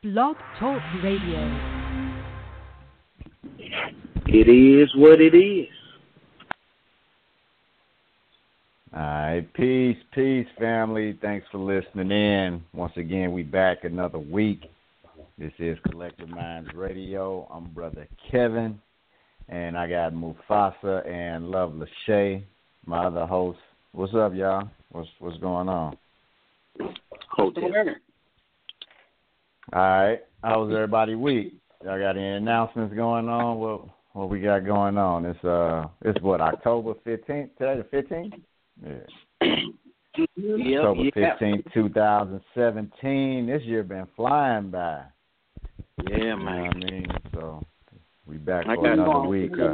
Blog Talk Radio. It is what it is. All right, peace, family. Thanks for listening in. Once again, we back another week. This is Collective Minds Radio. I'm Brother Kevin, and I got Mufasa and Love Lachey, my other host. What's up, y'all? What's going on? Hold on. All right. How was everybody week? Y'all got any announcements going on? What we got going on? It's what, October 15th? Today the 15th? Yeah. October 15th, 2017. This year been flying by. Yeah, man. You know what I mean? So we back for another week. All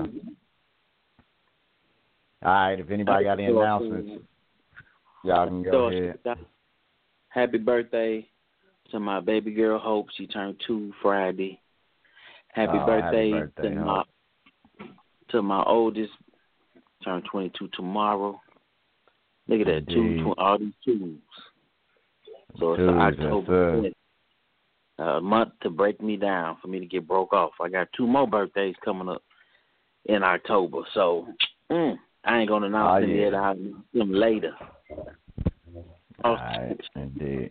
right. If anybody got any announcements, y'all can go ahead. Happy birthday to my baby girl Hope. She turned 2 Friday. Happy birthday to my oldest. Turned 22 tomorrow. Look at that, all these twos. So it's October 5th. A month to break me down for me to get broke off. I got 2 more birthdays coming up in October. So I ain't going to announce them yet. I'll announce them later. All right, indeed.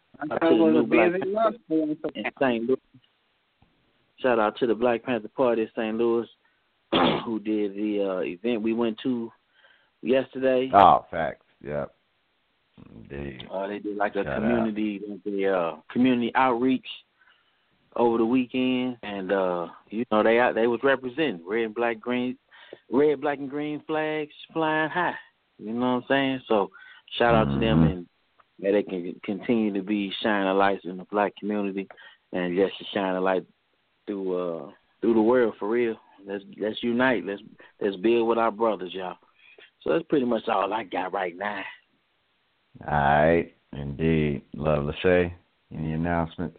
Shout out to the Black Panther Party in St. Louis who did the event we went to yesterday. Oh, facts. Yep. Indeed. They did like a community outreach over the weekend, and they was representing red, black, and green flags flying high. You know what I'm saying? So shout out to them, and they can continue to be shining lights in the black community, and just to shine a light through the world for real. Let's unite. Let's build with our brothers, y'all. So that's pretty much all I got right now. All right, indeed. Love Lachey. Any announcements?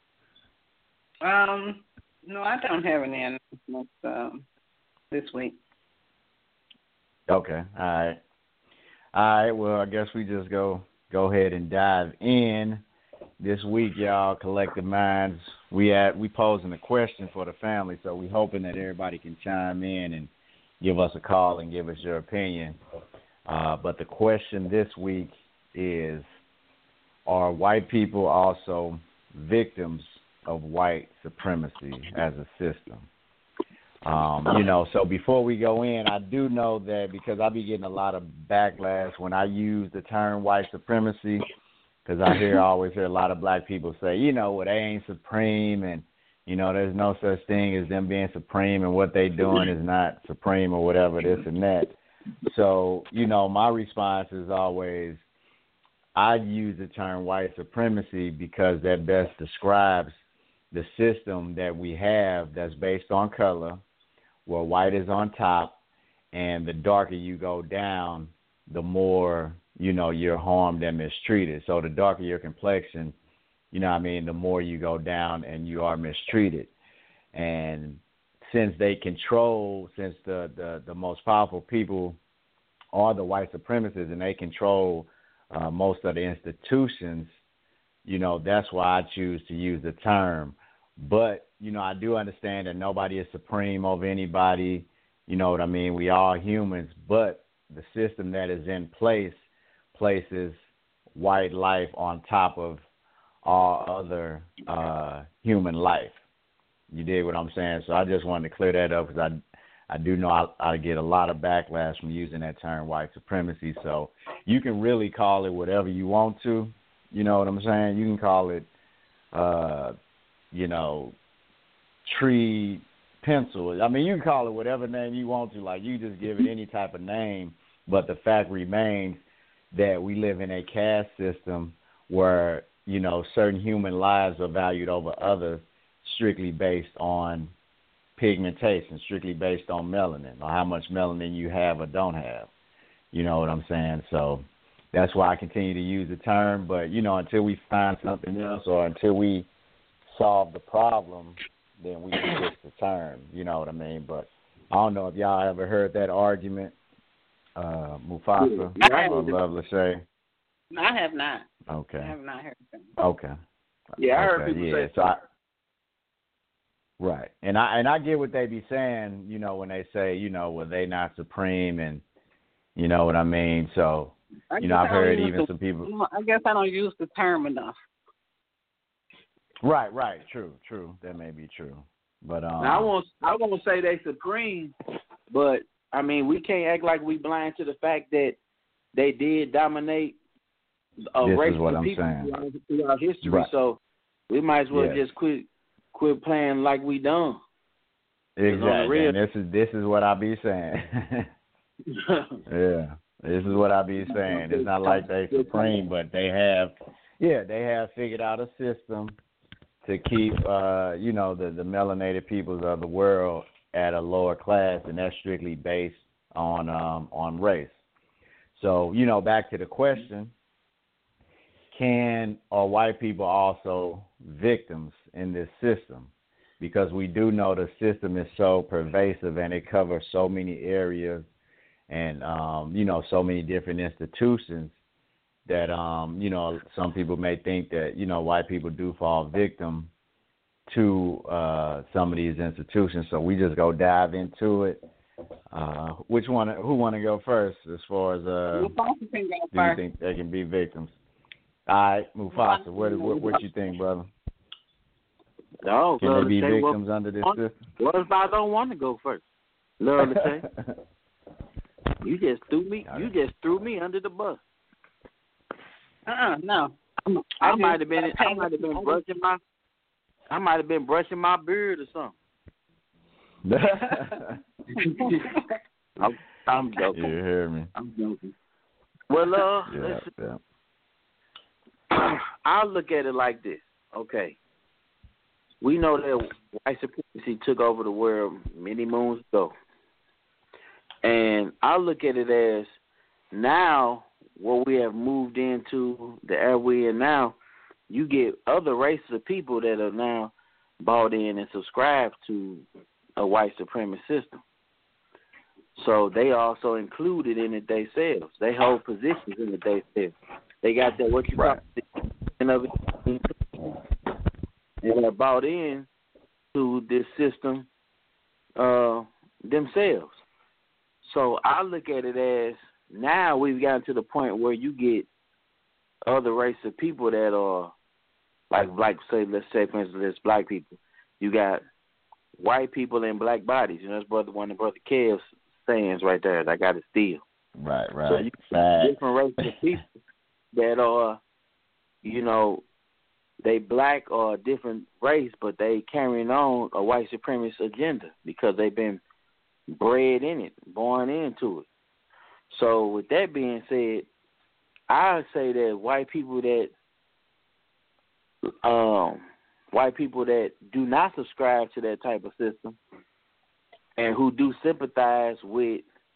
No, I don't have any announcements this week. Okay, all right. Well, I guess we just go ahead and dive in. This week, y'all, Collective Minds, we posing a question for the family, so we hoping that everybody can chime in and give us a call and give us your opinion. But the question this week is, are white people also victims of white supremacy as a system? So before we go in, I do know that because I be getting a lot of backlash when I use the term white supremacy, because I always hear a lot of black people say, they ain't supreme, and, there's no such thing as them being supreme, and what they doing is not supreme or whatever, this and that. So, my response is always, I use the term white supremacy because that best describes the system that we have that's based on color, where white is on top, and the darker you go down, the more, you're harmed and mistreated. So the darker your complexion, the more you go down and you are mistreated. And since the most powerful people are the white supremacists and they control most of the institutions, that's why I choose to use the term. But, I do understand that nobody is supreme over anybody. You know what I mean? We are humans, but the system that is in place places white life on top of all other human life. You dig what I'm saying? So I just wanted to clear that up because I do know I get a lot of backlash from using that term white supremacy. So you can really call it whatever you want to. You know what I'm saying? You can call it, tree pencil. I mean, you can call it whatever name you want to. Like, you just give it any type of name. But the fact remains that we live in a caste system where, certain human lives are valued over others strictly based on pigmentation, strictly based on melanin, or how much melanin you have or don't have. You know what I'm saying? So that's why I continue to use the term. But, until we find something else or until we solve the problem, then we can switch the term. You know what I mean? But I don't know if y'all ever heard that argument, Mufasa or Love Lachey. I have not. Okay. I have not heard that. Okay. Yeah, I heard people say so. Right, and I get what they be saying, you know, when they say, you know, well, they not supreme, and you know what I mean. So, you know, I've heard even some people. I guess I don't use the term enough. Right, true. That may be true, but now, I won't say they supreme, but I mean, we can't act like we blind to the fact that they did dominate a race of people throughout history. Right. So we might as well just quit playing like we done. Exactly. And this is what I be saying. Yeah. This is what I be saying. It's not like they supreme, but they have figured out a system to keep you know, the melanated peoples of the world at a lower class, and that's strictly based on race. So, you know, back to the question, are white people also victims in this system? Because we do know the system is so pervasive and it covers so many areas and, you know, so many different institutions that, you know, some people may think that, you know, white people do fall victim to some of these institutions. So we just go dive into it. Who want to go first as far as do you think they can be victims? All right, Mufasa, what you think, brother? No, can they be victims under this system? What if I don't want to go first? Love to say. You just threw me under the bus. No. I might have been brushing my beard or something. I'm joking. You hear me? I'm joking. Well, I'll look at it like this. Okay. We know that white supremacy took over the world many moons ago. And I look at it as now what we have moved into the era we're in now, you get other races of people that are now bought in and subscribed to a white supremacist system. So they also included in it themselves. They hold positions in it themselves. They got that what you call of it, and they're bought in to this system themselves. So I look at it as now we've gotten to the point where you get other races of people that are like let's say for instance, there's black people. You got white people in black bodies. You know, that's one of Brother Kev's sayings right there. I got to steal. Right. So you got different races of people that are, you know, they black or a different race, but they carrying on a white supremacist agenda because they've been bred in it, born into it. So with that being said, I say that white people that do not subscribe to that type of system and who do sympathize with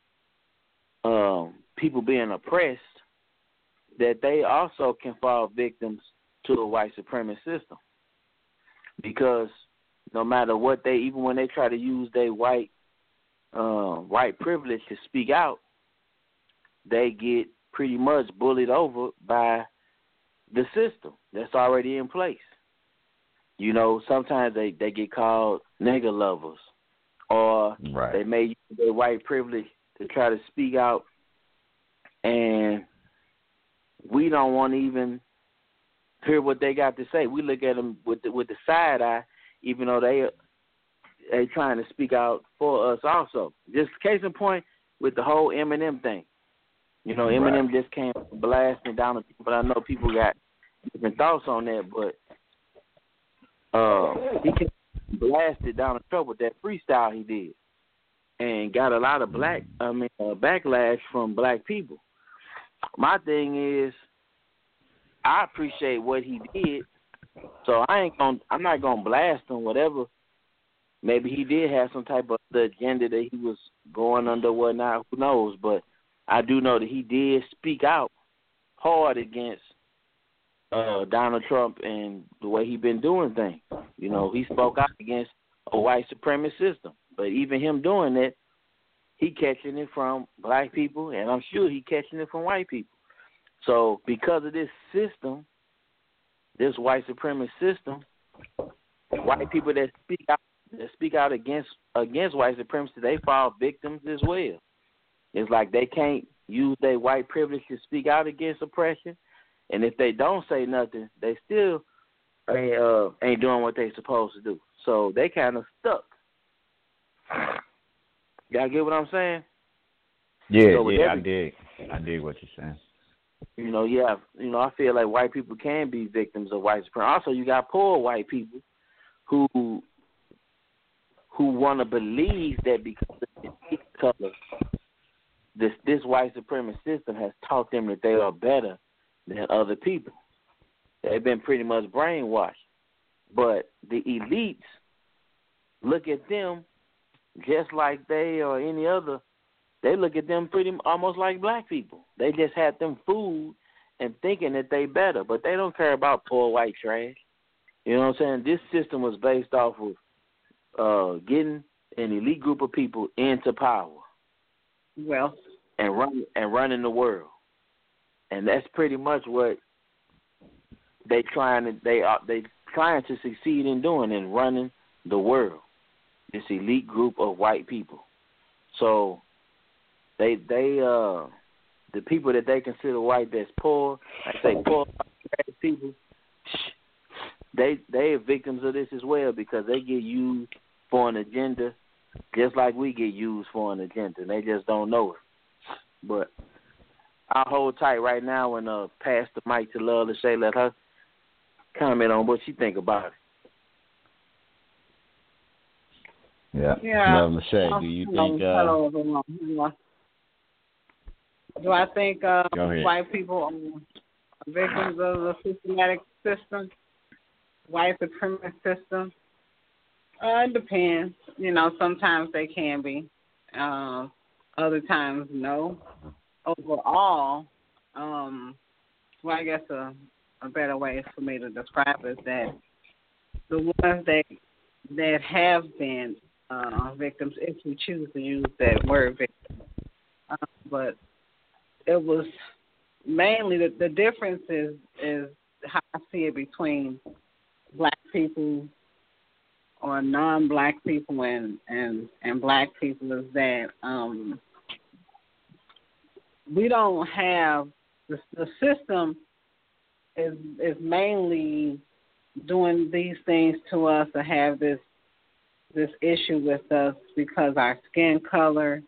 people being oppressed, that they also can fall victims to a white supremacist system. Because no matter what even when they try to use their white privilege to speak out, they get pretty much bullied over by the system that's already in place. You know, sometimes they get called nigger lovers, or they may use their white privilege to try to speak out, and we don't want to even hear what they got to say. We look at them with the side eye, even though they trying to speak out for us also. Just case in point with the whole Eminem thing. You know, Eminem just came blasting down, but I know people got different thoughts on that, but he blasted down the trouble with that freestyle he did and got a lot of backlash from black people. My thing is, I appreciate what he did, so I'm not gonna blast him. Whatever, maybe he did have some type of the agenda that he was going under, whatnot. Who knows? But I do know that he did speak out hard against Donald Trump and the way he been doing things. You know, he spoke out against a white supremacist system. But even him doing that, he catching it from black people, and I'm sure he catching it from white people. So because of this system, this white supremacist system, white people that speak out against white supremacy, they fall victims as well. It's like they can't use their white privilege to speak out against oppression, and if they don't say nothing, they still ain't doing what they supposed to do. So they kind of stuck. Y'all get what I'm saying? Yeah, I dig what you're saying. I feel like white people can be victims of white supremacy. Also, you got poor white people who want to believe that because of their skin color, this white supremacist system has taught them that they are better than other people. They've been pretty much brainwashed. But the elites look at them just like they or any other. They look at them almost like black people. They just had them fooled and thinking that they better, but they don't care about poor white trash. You know what I'm saying? This system was based off of getting an elite group of people into power. Well, and running the world, and that's pretty much what they trying to succeed in doing, in running the world. This elite group of white people. So they the people that they consider white that's poor, I say poor white people, they are victims of this as well, because they get used for an agenda just like we get used for an agenda, and they just don't know it. But I'll hold tight right now and pass the mic to Love Lachey. Let her comment on what she think about it. Yeah. Love Lachey, do you think... Do I think white people are victims of the systematic system, white supremacist system? It depends. Sometimes they can be. Other times, no. Overall, I guess a better way for me to describe it is that the ones that have been victims, if we choose to use that word victim, but it was mainly the difference is how I see it between black people or non-black people and black people is that we don't have the system is mainly doing these things to us to have this issue with us because our skin color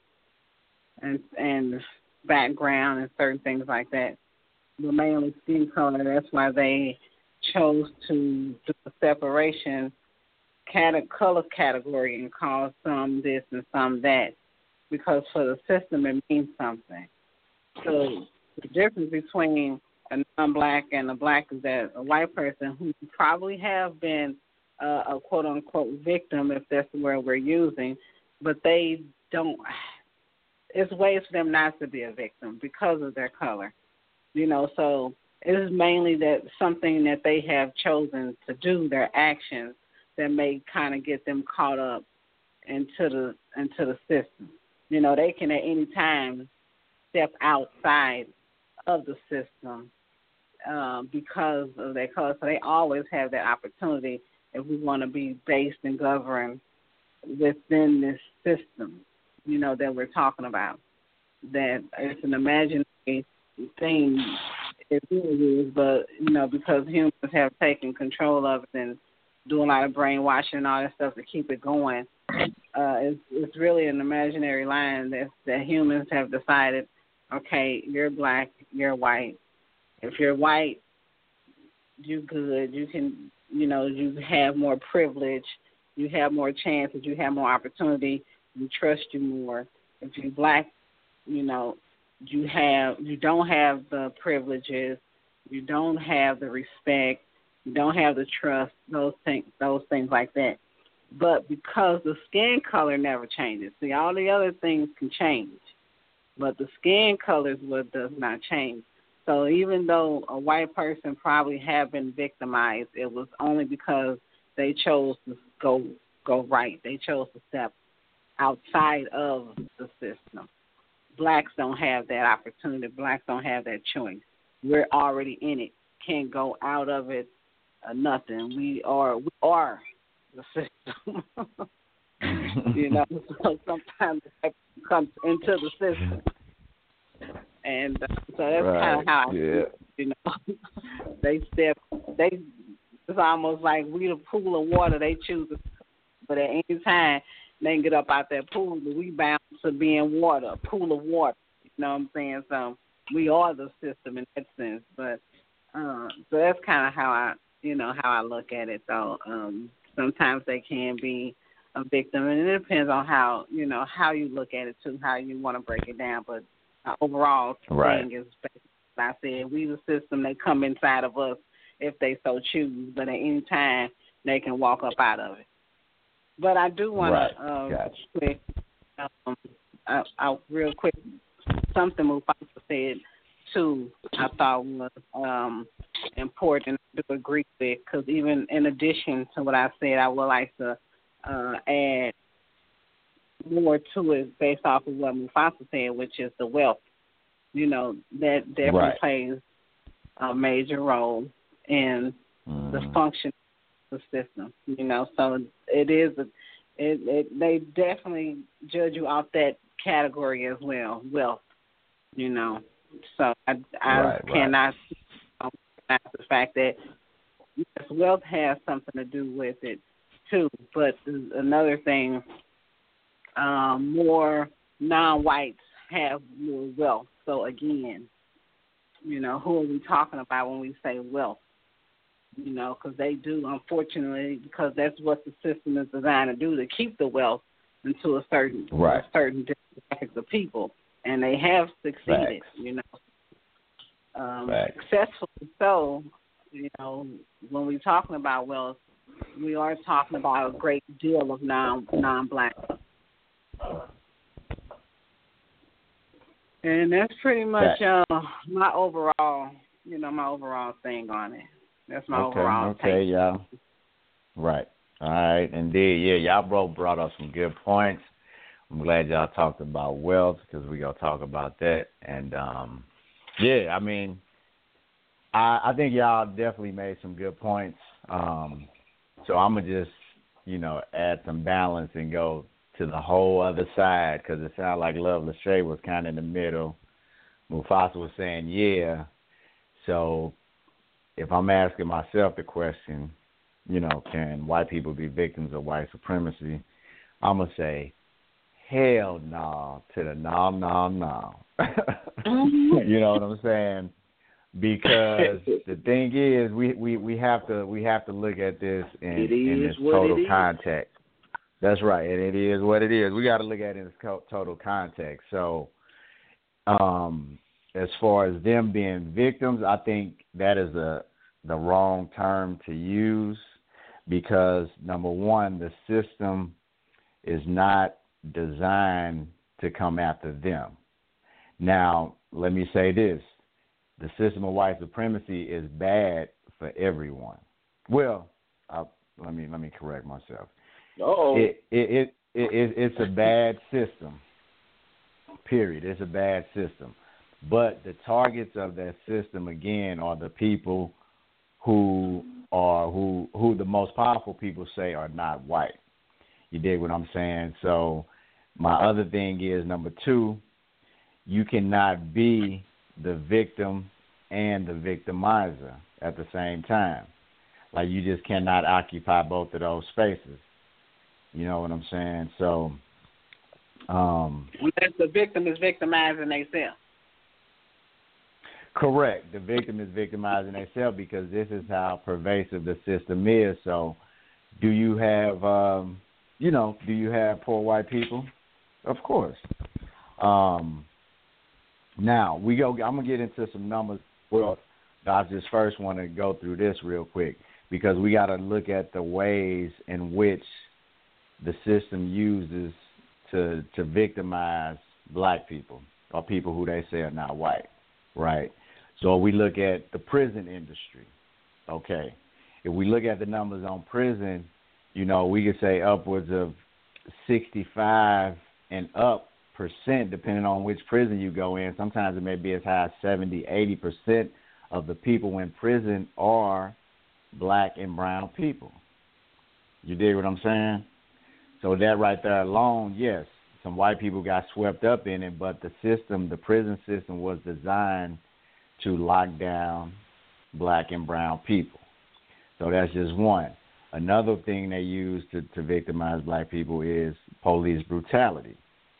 and background and certain things like that. We're mainly skin color. That's why they chose to do a separation color category and call some this and some that, because for the system it means something. So the difference between a non-black and a black is that a white person who probably have been a quote-unquote victim, if that's the word we're using, but they don't, it's ways for them not to be a victim because of their color. So it is mainly that something that they have chosen to do, their actions, that may kind of get them caught up into the system. They can at any time step outside of the system because of their color. So they always have that opportunity if we want to be based and governed within this system, that we're talking about. That it's an imaginary thing, it really is, but, because humans have taken control of it and do a lot of brainwashing and all that stuff to keep it going, it's really an imaginary line that humans have decided, okay, you're black, you're white. If you're white, you're good. You can, you have more privilege. You have more chances. You have more opportunity. We trust you more. If you're black, you don't have the privileges. You don't have the respect. You don't have the trust. Those things like that. But because the skin color never changes, see, all the other things can change, but the skin color is what does not change. So even though a white person probably have been victimized, it was only because they chose to go right. They chose to step outside of the system. Blacks don't have that opportunity. Blacks don't have that choice. We're already in it. Can't go out of it nothing. We are the system. You know, so sometimes it comes into the system, and so that's kind of how I feel. You know, it's almost like we the pool of water they choose, but at any time they can get up out that pool, but we bound to being water, a pool of water. You know what I'm saying? So we are the system in that sense, but so that's kind of how I look at it. Though sometimes they can be a victim, and it depends on how you look at it too, how you want to break it down. But overall thing is, like I said, we the system. They come inside of us if they so choose, but at any time they can walk up out of it. But I do want to real quick, something Mufasa said too. I thought was important to agree with, because even in addition to what I said, I would like to add more to it based off of what Mufasa said, which is the wealth. You know, that definitely plays a major role in the function of the system. You know, so it is they definitely judge you off that category as well, wealth. You know, so I cannot deny the fact that yes, wealth has something to do with it too. But another thing, more non-whites have more wealth. So again, you know, who are we talking about when we say wealth? You know, because they do, unfortunately, because that's what the system is designed to do, to keep the wealth into a certain demographic of people, and they have succeeded. You know, successfully. So, you know, when we're talking about wealth, we are talking about a great deal of non-black. And that's pretty much my overall thing on it. That's my overall take. Okay, y'all. Right. All right, indeed. Yeah, y'all both brought up some good points. I'm glad y'all talked about wealth, because we're going to talk about that. And, I mean, I think y'all definitely made some good points. So I'm going to just, add some balance and go to the whole other side, because it sounded like Love Lachey was kind of in the middle. Mufasa was saying, yeah. So if I'm asking myself the question, can white people be victims of white supremacy, I'm going to say, hell no to the no. You know what I'm saying? Because the thing is, we have to look at this in its total context. That's right, and it is what it is. We got to look at it in its total context. So, as far as them being victims, I think that is the wrong term to use, because number one, the system is not designed to come after them. Now, let me say this. The system of white supremacy is bad for everyone. Well, let me correct myself. It's a bad system. Period. It's a bad system. But the targets of that system, again, are the people who the most powerful people say are not white. You dig what I'm saying? So my other thing is, number two, you cannot be the victim and the victimizer at the same time. Like, you just cannot occupy both of those spaces. You know what I'm saying? So, unless the victim is victimizing themselves. Correct. The victim is victimizing themselves, because this is how pervasive the system is. So, do you have poor white people? Of course. Now I'm gonna get into some numbers. Well, I just first want to go through this real quick, because we got to look at the ways in which the system uses to victimize black people, or people who they say are not white, right? So we look at the prison industry. Okay, if we look at the numbers on prison, we could say upwards of 65 and up %, depending on which prison you go in. Sometimes it may be as high as 70, 80% of the people in prison are black and brown people. You dig what I'm saying? So that right there alone, yes, some white people got swept up in it, but the system, the prison system, was designed to lock down black and brown people. So that's just one. Another thing they use to victimize black people is police brutality.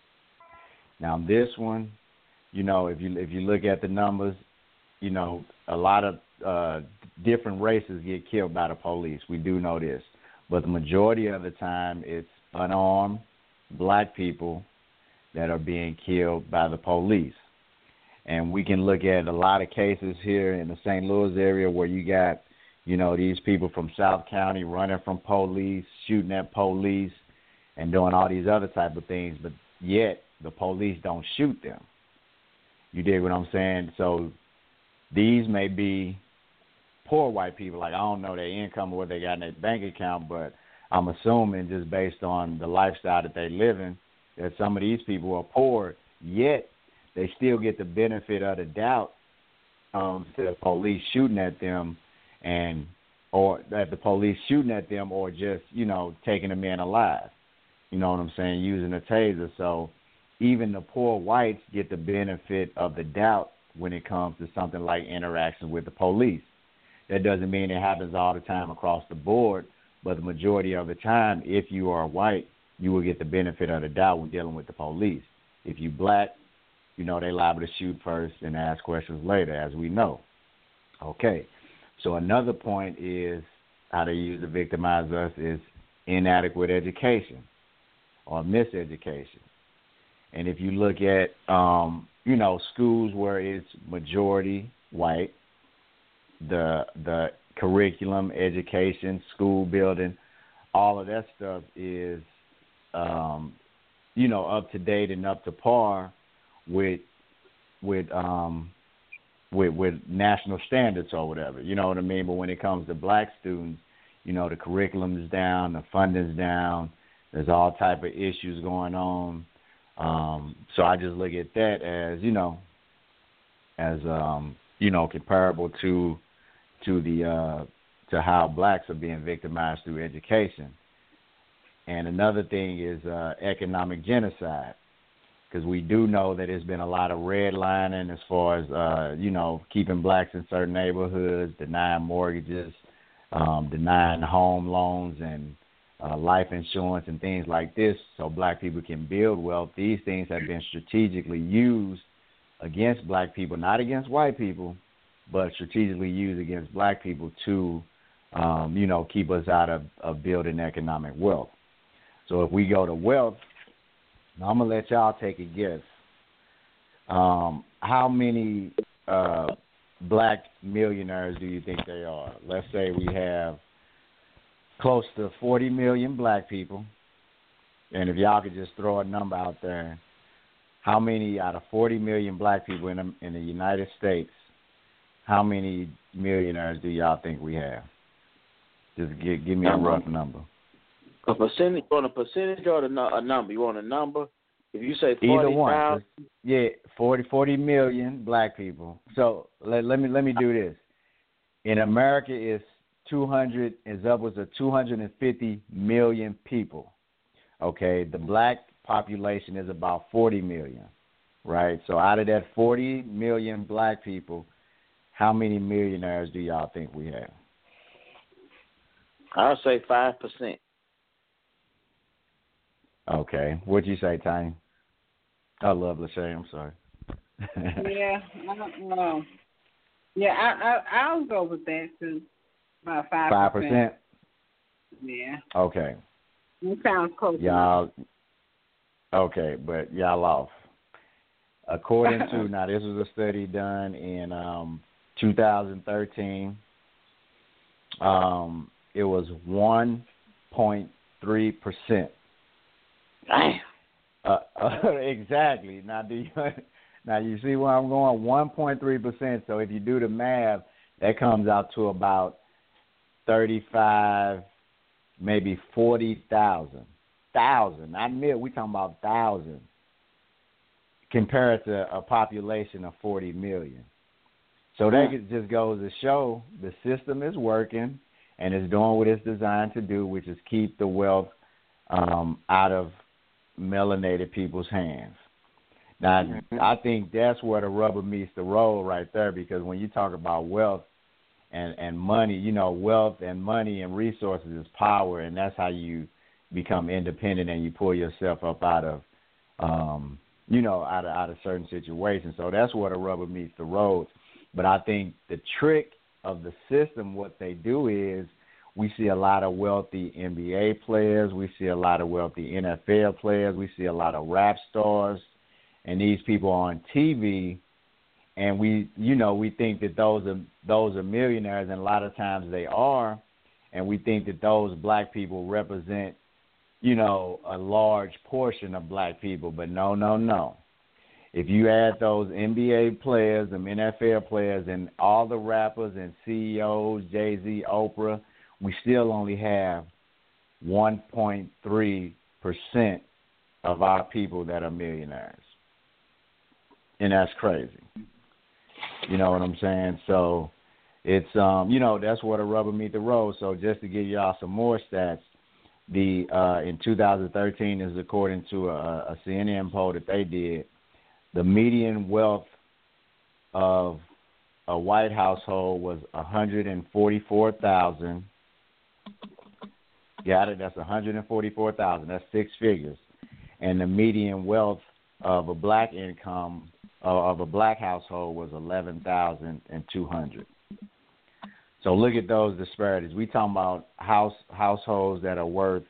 Now this one, you know, if you look at the numbers, you know, a lot of different races get killed by the police. We do know this. But the majority of the time it's unarmed black people that are being killed by the police. And we can look at a lot of cases here in the St. Louis area where you got, you know, these people from South County running from police, shooting at police, and doing all these other type of things, but yet the police don't shoot them. You dig what I'm saying? So these may be poor white people. Like, I don't know their income or what they got in their bank account, but I'm assuming just based on the lifestyle that they live in, that some of these people are poor, yet they still get the benefit of the doubt to the police shooting at them, and or that the police shooting at them, or just, you know, taking them in alive. You know what I'm saying? Using a taser. So even the poor whites get the benefit of the doubt when it comes to something like interactions with the police. That doesn't mean it happens all the time across the board, but the majority of the time, if you are white, you will get the benefit of the doubt when dealing with the police. If you black, you know, they liable to shoot first and ask questions later, as we know. Okay. So another point is how they use to victimize us is inadequate education or miseducation. And if you look at, you know, schools where it's majority white, the curriculum, education, school building, all of that stuff is, you know, up to date and up to par with national standards or whatever. You know what I mean? But when it comes to black students, you know, the curriculum is down, the funding's down, there's all type of issues going on. So I just look at that as, you know, comparable to how blacks are being victimized through education. And another thing is economic genocide, because we do know that there's been a lot of redlining as far as, you know, keeping blacks in certain neighborhoods, denying mortgages, denying home loans and life insurance and things like this so black people can build wealth. These things have been strategically used against black people, not against white people, but strategically used against black people to, you know, keep us out of building economic wealth. So if we go to wealth, now I'm going to let y'all take a guess. How many black millionaires do you think they are? Let's say we have close to 40 million black people. And if y'all could just throw a number out there, how many out of 40 million black people in the United States, how many millionaires do y'all think we have? Just give me a rough number. A percentage? You want a percentage or a number? You want a number? If you say 40, either one. Yeah, 40 million black people. So let me do this. In America, it's upwards of 250 million people. Okay, the black population is about 40 million, right? So out of that 40 million black people, how many millionaires do y'all think we have? I'll say 5%. Okay. What'd you say, Tiny? I love Lachey. I'm sorry. Yeah, I don't know. Yeah, I'll go with that too. About 5%. Yeah. Okay. It sounds close. Y'all. Okay, but y'all off. According to now, this was a study done in 2013. It was 1.3%. Damn. Exactly. Now you see where I'm going? 1.3%. So if you do the math, that comes out to about 35, maybe 40,000. Not million. We talking about thousand. Compared to a population of 40 million. So that just goes to show the system is working. and it's doing what it's designed to do, which is keep the wealth out of melanated people's hands. Now, I think that's where the rubber meets the road right there, because when you talk about wealth and money, you know, wealth and money and resources is power, and that's how you become independent and you pull yourself up out of, out of certain situations. So that's where the rubber meets the road. But I think the trick of the system, what they do is we see a lot of wealthy NBA players, we see a lot of wealthy NFL players, we see a lot of rap stars, and these people on TV, and we think that those are millionaires, and a lot of times they are, and we think that those black people represent, you know, a large portion of black people, but no. If you add those NBA players, them NFL players, and all the rappers and CEOs, Jay-Z, Oprah, we still only have 1.3% of our people that are millionaires. And that's crazy. You know what I'm saying? So it's, that's where the rubber meet the road. So just to give y'all some more stats, in 2013, is according to a CNN poll that they did, the median wealth of a white household was $144,000. Got it? That's $144,000. That's six figures. And the median wealth of a black income of a black household was $11,200. So look at those disparities. We talking about households that are worth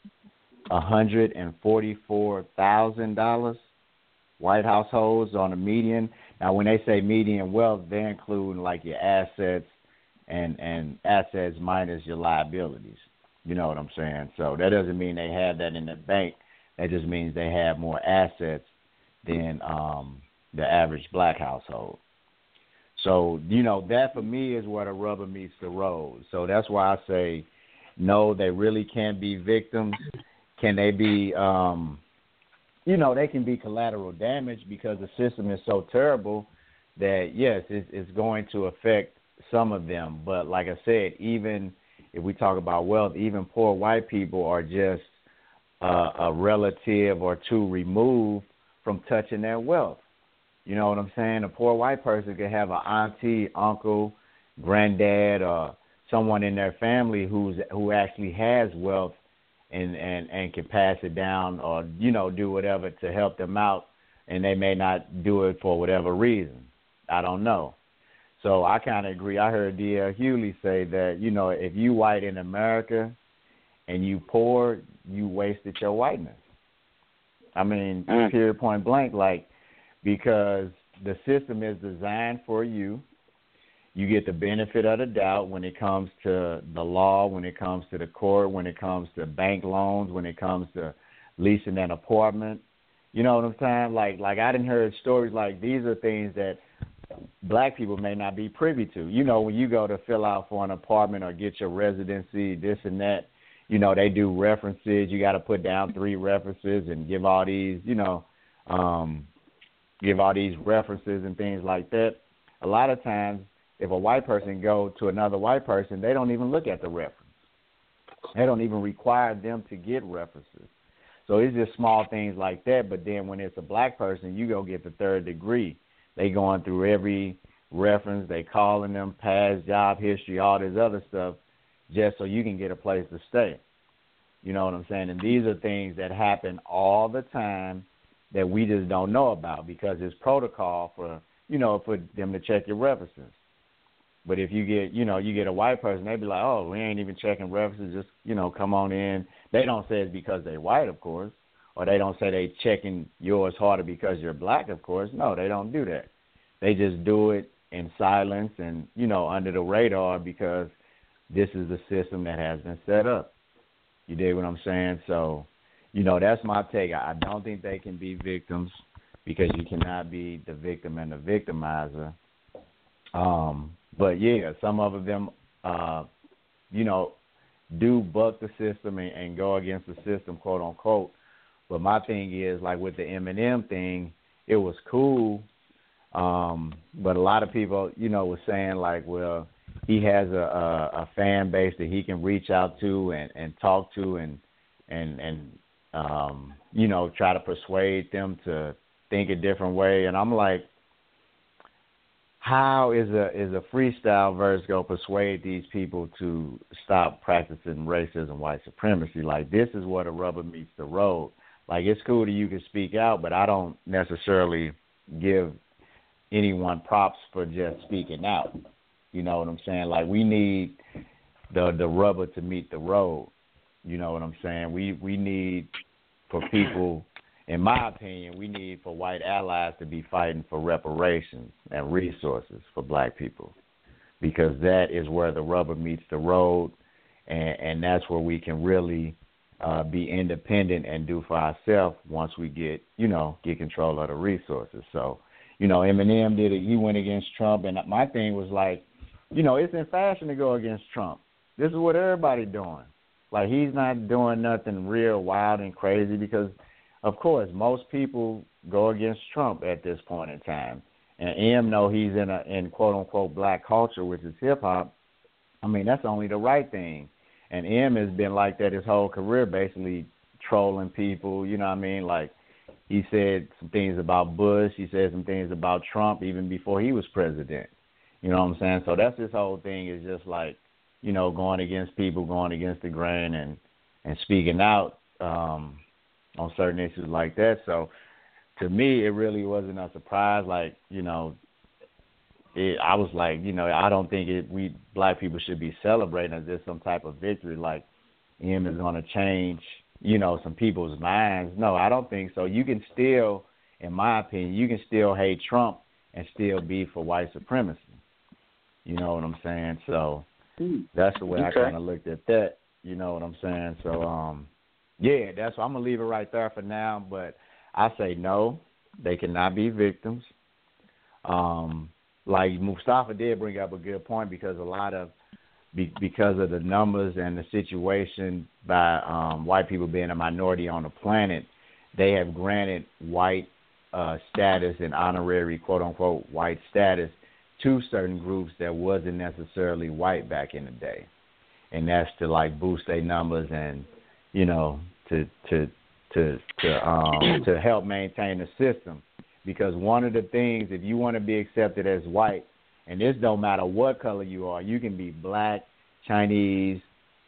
$144,000. White households on a median. Now, when they say median wealth, they're including like your assets and assets minus your liabilities. You know what I'm saying? So that doesn't mean they have that in the bank. That just means they have more assets than the average black household. So, you know, that for me is where the rubber meets the road. So that's why I say, no, they really can't be victims. Can they be, they can be collateral damage because the system is so terrible that, yes, it's going to affect some of them. But like I said, even if we talk about wealth, even poor white people are just a relative or two removed from touching their wealth. You know what I'm saying? A poor white person could have an auntie, uncle, granddad, or someone in their family who actually has wealth and can pass it down or, do whatever to help them out, and they may not do it for whatever reason. I don't know. So I kind of agree. I heard D.L. Hughley say that, if you white in America and you poor, you wasted your whiteness. I mean, period, point blank, because the system is designed for you. You get the benefit of the doubt when it comes to the law, when it comes to the court, when it comes to bank loans, when it comes to leasing an apartment. You know what I'm saying? Like I didn't hear stories like these are things that black people may not be privy to. When you go to fill out for an apartment or get your residency, this and that, they do references. You got to put down 3 references and give all these, references and things like that. A lot of times, if a white person go to another white person, they don't even look at the reference. They don't even require them to get references. So it's just small things like that. But then when it's a black person, you go get the 3rd degree. They going through every reference. They calling them past job history, all this other stuff, just so you can get a place to stay. You know what I'm saying? And these are things that happen all the time that we just don't know about because it's protocol for them to check your references. But if you get a white person, they be like, oh, we ain't even checking references, just, come on in. They don't say it's because they white, of course, or they don't say they checking yours harder because you're black, of course. No, they don't do that. They just do it in silence and, under the radar because this is the system that has been set up. You dig what I'm saying? So, that's my take. I don't think they can be victims because you cannot be the victim and the victimizer. But, yeah, some of them, do buck the system and go against the system, quote, unquote. But my thing is, like with the Eminem thing, it was cool. But a lot of people, was saying, like, well, he has a fan base that he can reach out to and talk to and you know, try to persuade them to think a different way. And I'm like, how is a freestyle verse going to persuade these people to stop practicing racism, white supremacy? Like, this is where the rubber meets the road. Like, it's cool that you can speak out, but I don't necessarily give anyone props for just speaking out. You know what I'm saying? Like, we need the rubber to meet the road. You know what I'm saying? We need for people, in my opinion, we need for white allies to be fighting for reparations and resources for black people, because that is where the rubber meets the road, and that's where we can really be independent and do for ourselves once we get control of the resources. So, you know, Eminem did it. He went against Trump, and my thing was like, you know, it's in fashion to go against Trump. This is what everybody's doing. Like, he's not doing nothing real wild and crazy because, of course, most people go against Trump at this point in time. And M know he's in quote-unquote black culture, which is hip-hop. I mean, that's only the right thing. And M has been like that his whole career, basically trolling people, you know what I mean? Like, he said some things about Bush. He said some things about Trump even before he was president. You know what I'm saying? So that's his whole thing, is just like, you know, going against people, going against the grain and speaking out on certain issues like that. So to me, it really wasn't a surprise. Like, you know, I was like, you know, I don't think we black people should be celebrating as if some type of victory, like him is going to change, you know, some people's minds. No, I don't think so. You can still, in my opinion, you can still hate Trump and still be for white supremacy. You know what I'm saying? So that's the way I kind of looked at that. You know what I'm saying? So, yeah, I'm going to leave it right there for now. But I say no, they cannot be victims. Like Mustafa did bring up a good point, because because of the numbers and the situation by white people being a minority on the planet, they have granted white status and honorary quote-unquote white status to certain groups that wasn't necessarily white back in the day. And that's to like boost their numbers and, you know, to help maintain the system. Because one of the things, if you want to be accepted as white, and this don't matter what color you are, you can be black, Chinese,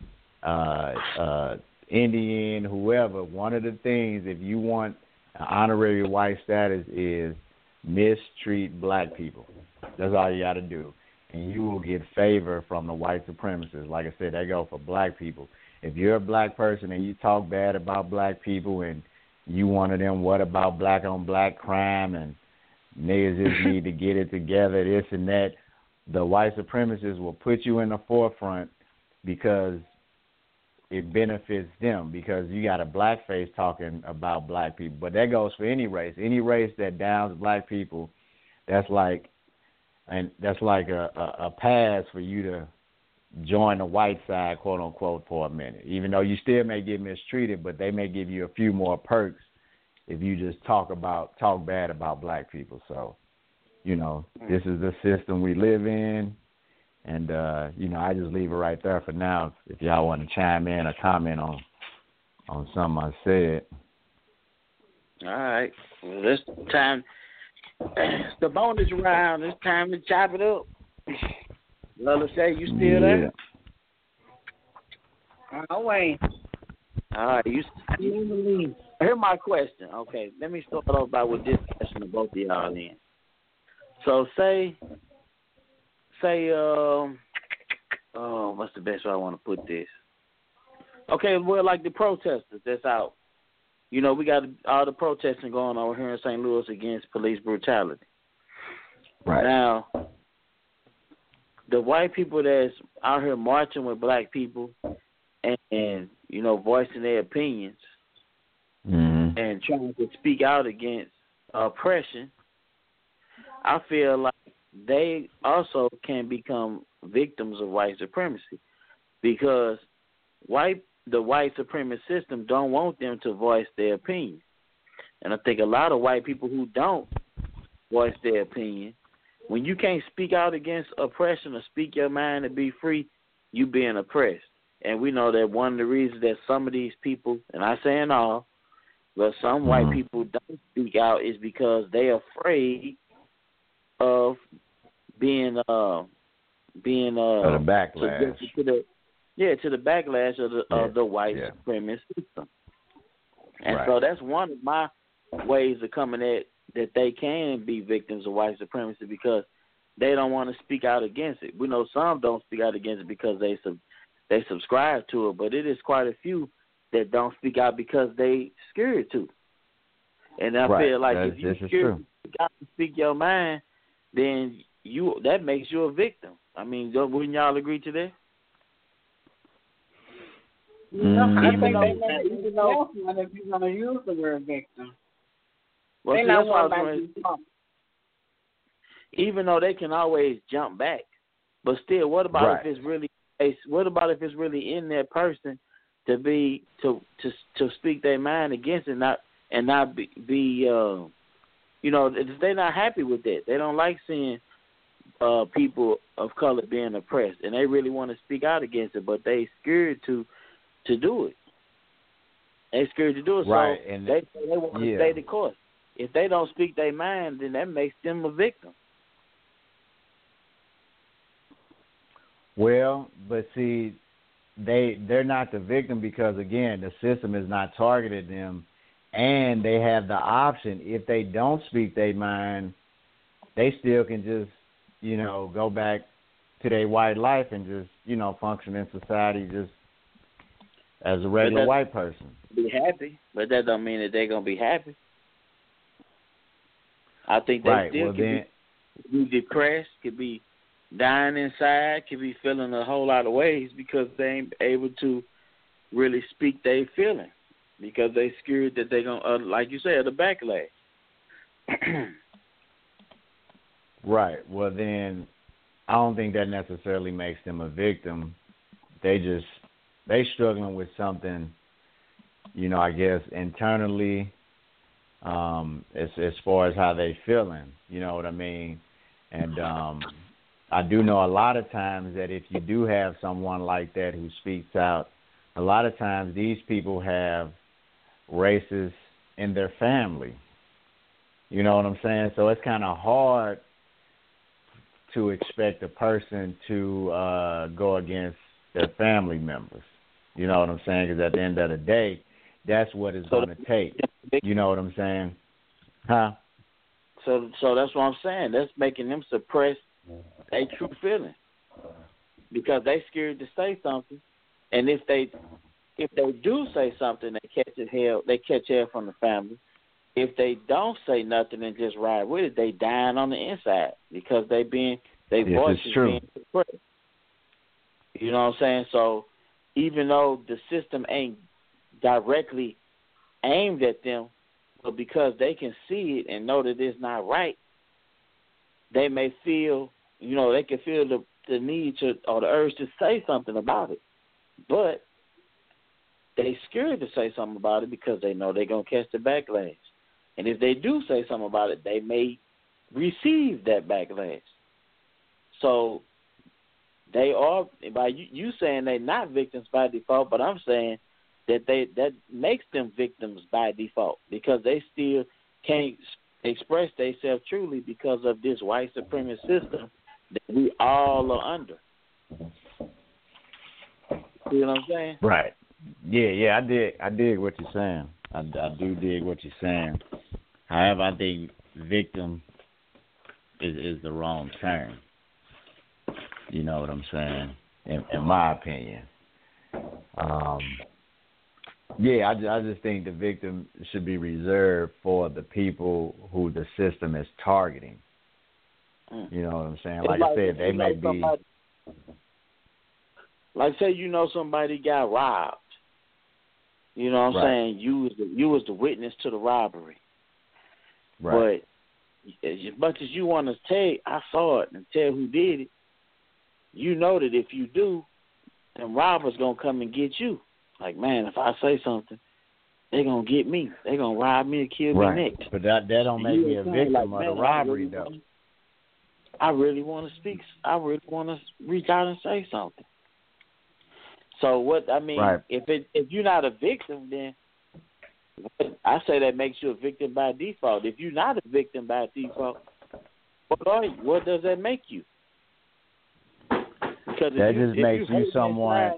Indian, whoever. One of the things, if you want an honorary white status, is mistreat black people. That's all you got to do. And you will get favor from the white supremacists. Like I said, they go for black people. If you're a black person and you talk bad about black people and you one of them, what about black on black crime and niggas just need to get it together, this and that, the white supremacists will put you in the forefront because it benefits them, because you got a black face talking about black people. But that goes for any race. Any race that downs black people, that's like a pass for you to join the white side, quote unquote, for a minute. Even though you still may get mistreated, but they may give you a few more perks if you just talk bad about black people. So, you know, this is the system we live in, and you know, I just leave it right there for now. If y'all want to chime in or comment on something I said. All right, well, this time. It's the bonus round. It's time to chop it up. Lola Shay, you still there? Oh, wait. All right. Here's my question. Okay, let me start off with this question to both of y'all then. So say, what's the best way I want to put this? Okay, well, like the protesters that's out. You know, we got all the protesting going on here in St. Louis against police brutality. Right. Now, the white people that's out here marching with black people and you know, voicing their opinions and trying to speak out against oppression, I feel like they also can become victims of white supremacy, because the white supremacist system don't want them to voice their opinion. And I think a lot of white people who don't voice their opinion, when you can't speak out against oppression or speak your mind and be free, you being oppressed. And we know that one of the reasons that some of these people, and I'm saying all, but some white people don't speak out is because they're afraid of being the backlash. To the backlash of the white supremacist system. And so that's one of my ways of coming at that they can be victims of white supremacy because they don't want to speak out against it. We know some don't speak out against it because they subscribe to it, but it is quite a few that don't speak out because they scared to. And I feel like if you're scared to speak your mind, then that makes you a victim. I mean, wouldn't y'all agree to that? I think even though if you're going to use the word victim, well, they're not one even though they can always jump back, but still, what about if it's really? What about if it's really in that person to speak their mind against it, not be if they're not happy with that, they don't like seeing people of color being oppressed, and they really want to speak out against it, but they scared to do it. They scared to do it, right? So they want to stay the course. If they don't speak their mind, then that makes them a victim. Well, but see, they're not the victim because, again, the system has not targeted them, and they have the option. If they don't speak their mind, they still can just, go back to their white life and just, function in society just as a regular white person. Be happy, but that don't mean that they're going to be happy. I think they still could be depressed, could be dying inside, could be feeling a whole lot of ways because they ain't able to really speak their feelings because they scared that they're going to, like you said, the backlash. Right. Well, then I don't think that necessarily makes them a victim. They struggling with something, I guess, internally, as far as how they feeling, you know what I mean? And I do know a lot of times that if you do have someone like that who speaks out, a lot of times these people have racists in their family. You know what I'm saying? So it's kind of hard to expect a person to go against their family members. You know what I'm saying? Because at the end of the day, that's what it's going to take. You know what I'm saying? Huh? So that's what I'm saying. That's making them suppress their true feelings because they scared to say something. And if they do say something, they catch hell from the family. If they don't say nothing and just ride with it, they dying on the inside because their voice is being suppressed. You know what I'm saying? So even though the system ain't directly aimed at them, but because they can see it and know that it's not right, they may feel, they can feel the need to or the urge to say something about it. But they scared to say something about it because they know they're going to catch the backlash. And if they do say something about it, they may receive that backlash. So they are, by you saying they're not victims by default, but I'm saying that makes them victims by default because they still can't express themselves truly because of this white supremacist system that we all are under. See what I'm saying? Right. Yeah, I dig what you're saying. I do dig what you're saying. However, I think victim is the wrong term. You know what I'm saying? In my opinion. I just think the victim should be reserved for the people who the system is targeting. You know what I'm saying? Like I said, they may be. Like say somebody got robbed. You know what I'm saying? You was the witness to the robbery. Right. But as much as you want to say I saw it and tell who did it, you know that if you do, then robbers gonna come and get you. Like, man, if I say something, they're gonna get me. They're gonna rob me and kill me next. But that don't make me a victim of the robbery, though. I really want to speak. I really want to reach out and say something. So what I mean, right. if you're not a victim, then I say that makes you a victim by default. If you're not a victim by default, what does that make you? Because that just makes you someone.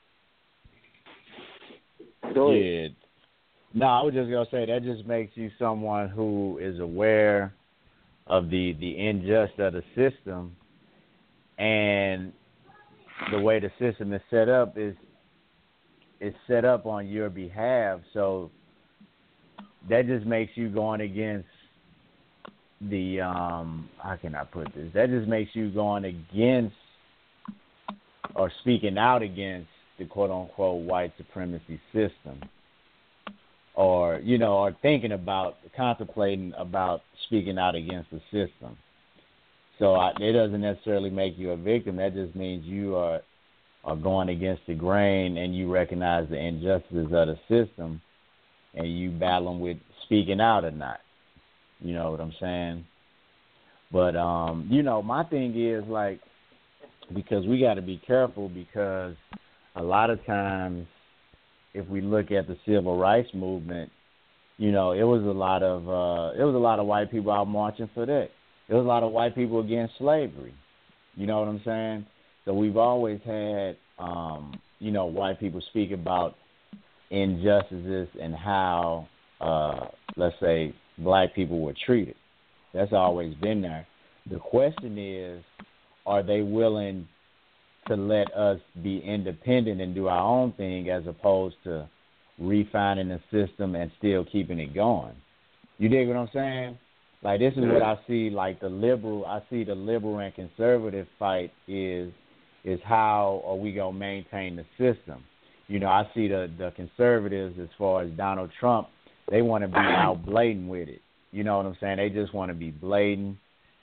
Yeah. No, I was just gonna say that just makes you someone who is aware of the injustice of the system, and the way the system is set up is set up on your behalf. So that just makes you going against the how can I put this? That just makes you going against or speaking out against the quote unquote white supremacy system. Or, or contemplating about speaking out against the system. So it doesn't necessarily make you a victim. That just means you are going against the grain and you recognize the injustices of the system and you battle with speaking out or not. You know what I'm saying? But, my thing is, like, because we got to be careful because a lot of times if we look at the civil rights movement, it was a lot of white people out marching for that. There was a lot of white people against slavery. You know what I'm saying? So we've always had, white people speak about injustices and how, let's say, black people were treated. That's always been there. The question is, are they willing to let us be independent and do our own thing as opposed to refining the system and still keeping it going? You dig what I'm saying? Like, this is what I see, like the liberal and conservative fight is how are we going to maintain the system? I see the conservatives as far as Donald Trump, they want to be out blatant with it. You know what I'm saying? They just want to be blatant.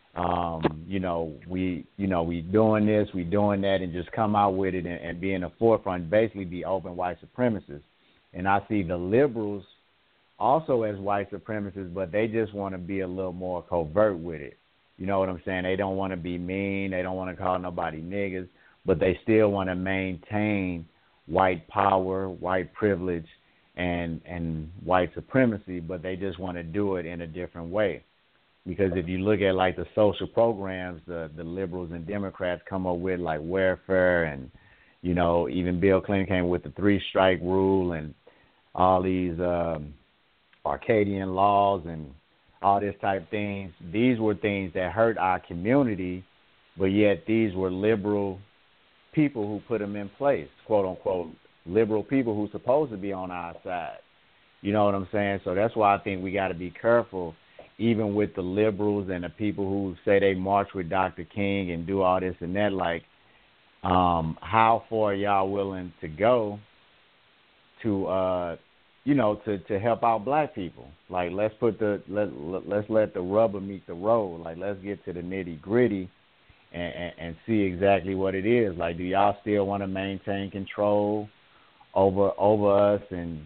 We doing this, we doing that, and just come out with it and be in the forefront, basically be open white supremacists. And I see the liberals also as white supremacists, but they just want to be a little more covert with it. You know what I'm saying? They don't want to be mean, they don't want to call nobody niggas, but they still want to maintain white power, white privilege, and white supremacy, but they just want to do it in a different way. Because if you look at, like, the social programs the liberals and Democrats come up with, like welfare and, even Bill Clinton came with the 3-strike rule and all these Arcadian laws and all this type of things, these were things that hurt our community, but yet these were liberal people who put them in place, quote unquote, liberal people who's supposed to be on our side. You know what I'm saying? So that's why I think we got to be careful, even with the liberals and the people who say they march with Dr. King and do all this and that, like, how far y'all willing to go to, to help out black people? Like, let's let the rubber meet the road. Like, let's get to the nitty gritty and see exactly what it is. Like, do y'all still want to maintain control over us and,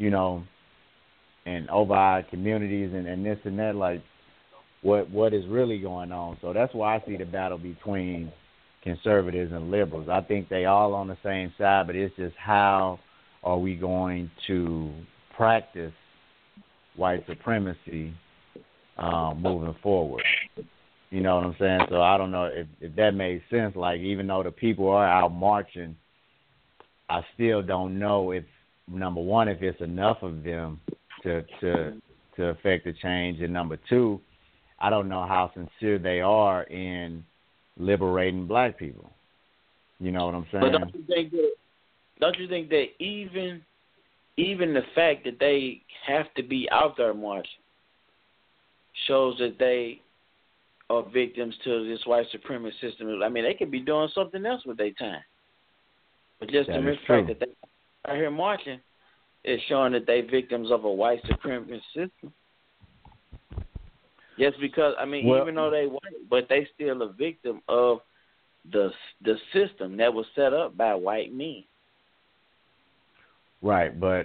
and over our communities and this and that, like what is really going on? So that's why I see the battle between conservatives and liberals. I think they all on the same side, but it's just how are we going to practice white supremacy moving forward? You know what I'm saying? So I don't know if that makes sense. Like, even though the people are out marching, I still don't know if, number one, if it's enough of them to affect the change, and number two, I don't know how sincere they are in liberating black people. You know what I'm saying? But don't you think that even the fact that they have to be out there marching shows that they are victims to this white supremacist system? I mean, they could be doing something else with their time, but just the mere fact that they are here marching is showing that they're victims of a white supremacist system. Just because, I mean, even though they white, but they still a victim of the system that was set up by white men. Right, but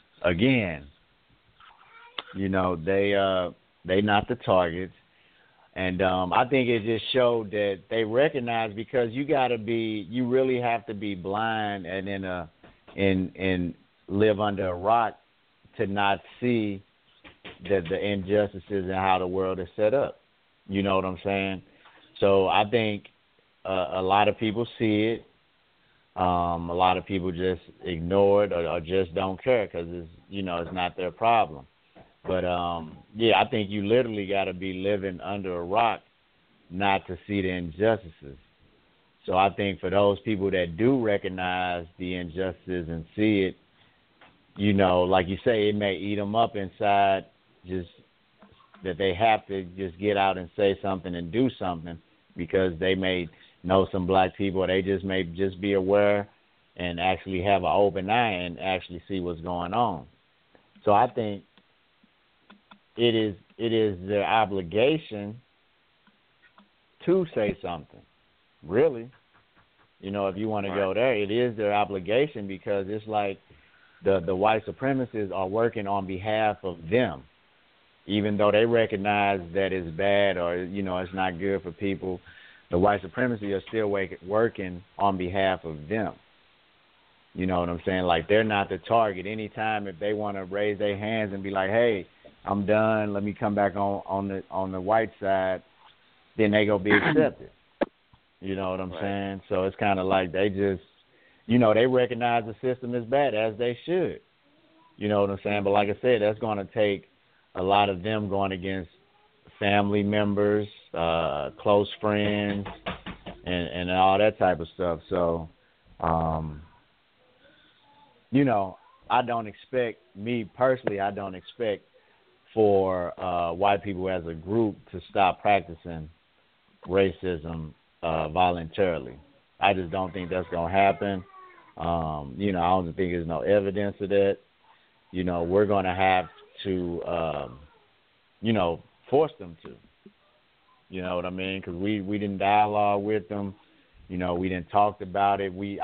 again, they not the targets. And I think it just showed that they recognize, because you really have to be blind and live under a rock to not see the injustices and how the world is set up. You know what I'm saying? So I think a lot of people see it. A lot of people just ignore it or just don't care because it's not their problem. But I think you literally got to be living under a rock not to see the injustices. So I think for those people that do recognize the injustices and see it, like you say, it may eat them up inside, just that they have to just get out and say something and do something because they may know some black people, or they just may just be aware and actually have an open eye and actually see what's going on. So I think it is their obligation to say something, really. If you want to go there, it is their obligation, because it's like the white supremacists are working on behalf of them. Even though they recognize that it's bad or, it's not good for people, the white supremacists are still working on behalf of them. You know what I'm saying? Like, they're not the target. Anytime if they want to raise their hands and be like, hey, I'm done, let me come back on the white side, then they go be accepted. You know what I'm saying? So it's kind of like they just, they recognize the system is bad, as they should. You know what I'm saying? But like I said, that's going to take a lot of them going against family members, close friends, and all that type of stuff. So, I don't expect for white people as a group to stop practicing racism voluntarily. I just don't think that's going to happen. I don't think there's no evidence of that. We're going to have to, force them to. You know what I mean? Because we didn't dialogue with them. We didn't talk about it. We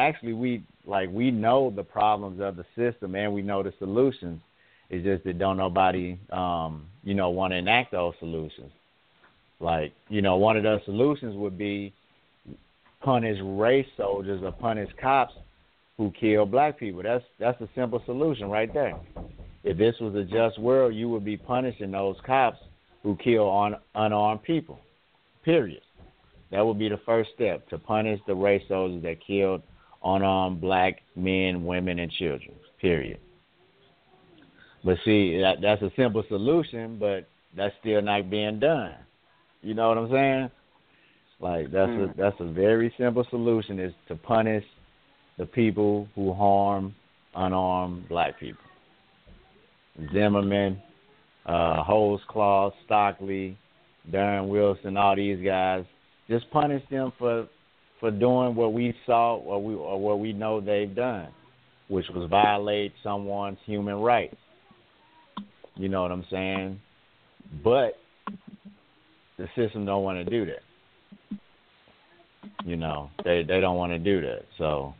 know the problems of the system and we know the solutions. It's just that don't nobody, want to enact those solutions. Like, one of those solutions would be punish race soldiers or punish cops who kill black people. That's a simple solution right there. If this was a just world, you would be punishing those cops who kill unarmed people, period. That would be the first step, to punish the race soldiers that killed unarmed black men, women, and children, period. But see, that's a simple solution, but that's still not being done. You know what I'm saying? Like, that's a very simple solution, is to punish the people who harm unarmed black people. Zimmerman, Holtzclaw, Stockley, Darren Wilson, all these guys, just punish them for doing what we saw or what we know they've done, which was violate someone's human rights. You know what I'm saying? But the system don't want to do that. They don't want to do that. So,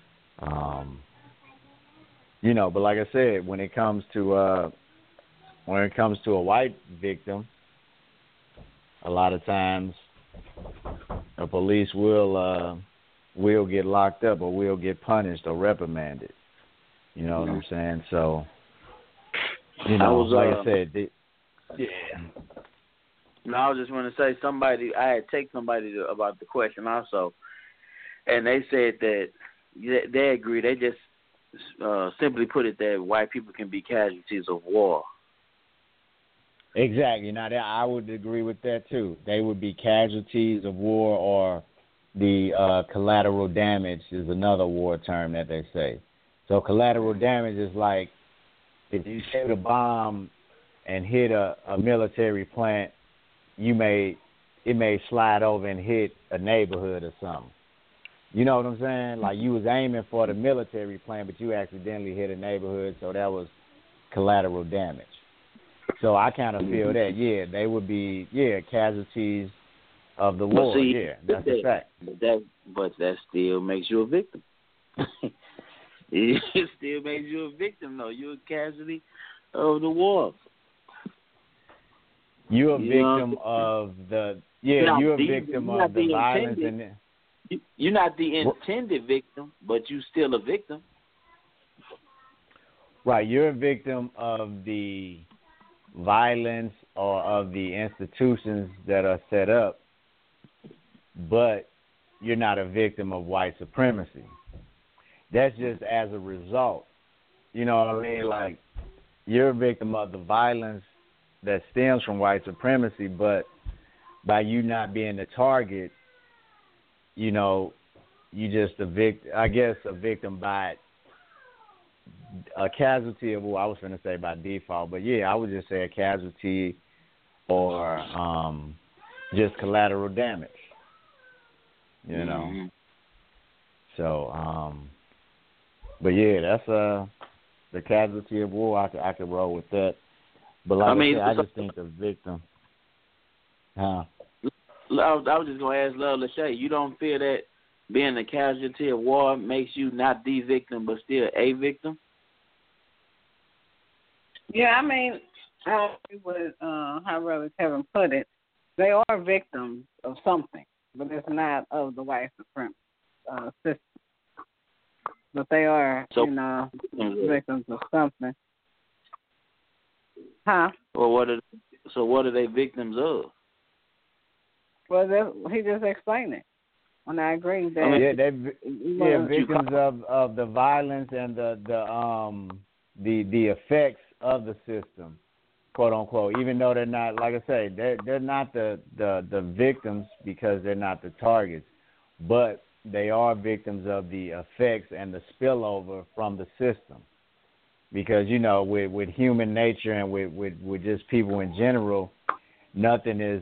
but like I said, when it comes to a white victim, a lot of times the police will get locked up or will get punished or reprimanded. You know what I'm saying? So, like I said, No, I was just going to say, I had texted somebody about the question also, and they said that they agree. They just simply put it that white people can be casualties of war. Exactly. Now, I would agree with that, too. They would be casualties of war, or the collateral damage is another war term that they say. So collateral damage is like if you shoot a bomb and hit a military plant, it may slide over and hit a neighborhood or something. You know what I'm saying? Like, you was aiming for the military plant, but you accidentally hit a neighborhood, so that was collateral damage. So I kind of feel that, they would be, casualties of the war. That's a fact. But that still makes you a victim. It still makes you a victim, though. You're a casualty of the war. You're a victim of the you're a victim of the violence and you're not the intended victim, but you still a victim. Right, you're a victim of the violence or of the institutions that are set up, but you're not a victim of white supremacy. That's just as a result. You know what I mean? Like, you're a victim of the violence that stems from white supremacy, but by you not being the target, you know, you just a victim by a casualty of, well, I was going to say by default, but yeah, I would just say a casualty or just collateral damage, you know. Mm-hmm. So, but yeah, that's the casualty of war. I could roll with that. But like I said, I just think the victim. I was just going to ask Love Lachey, you don't feel that being a casualty of war makes you not the victim but still a victim? Yeah, I mean, I agree with how Brother Kevin put it. They are victims of something, but it's not of the white supremacy system. But they are, victims of something. Huh? Well, what are they victims of? Well, he just explained it. And I agree that they're victims of the violence and the effects of the system, quote unquote. Even though they're not, like I say, they're not the victims because they're not the targets, but they are victims of the effects and the spillover from the system. Because, you know, with human nature and with just people in general, nothing is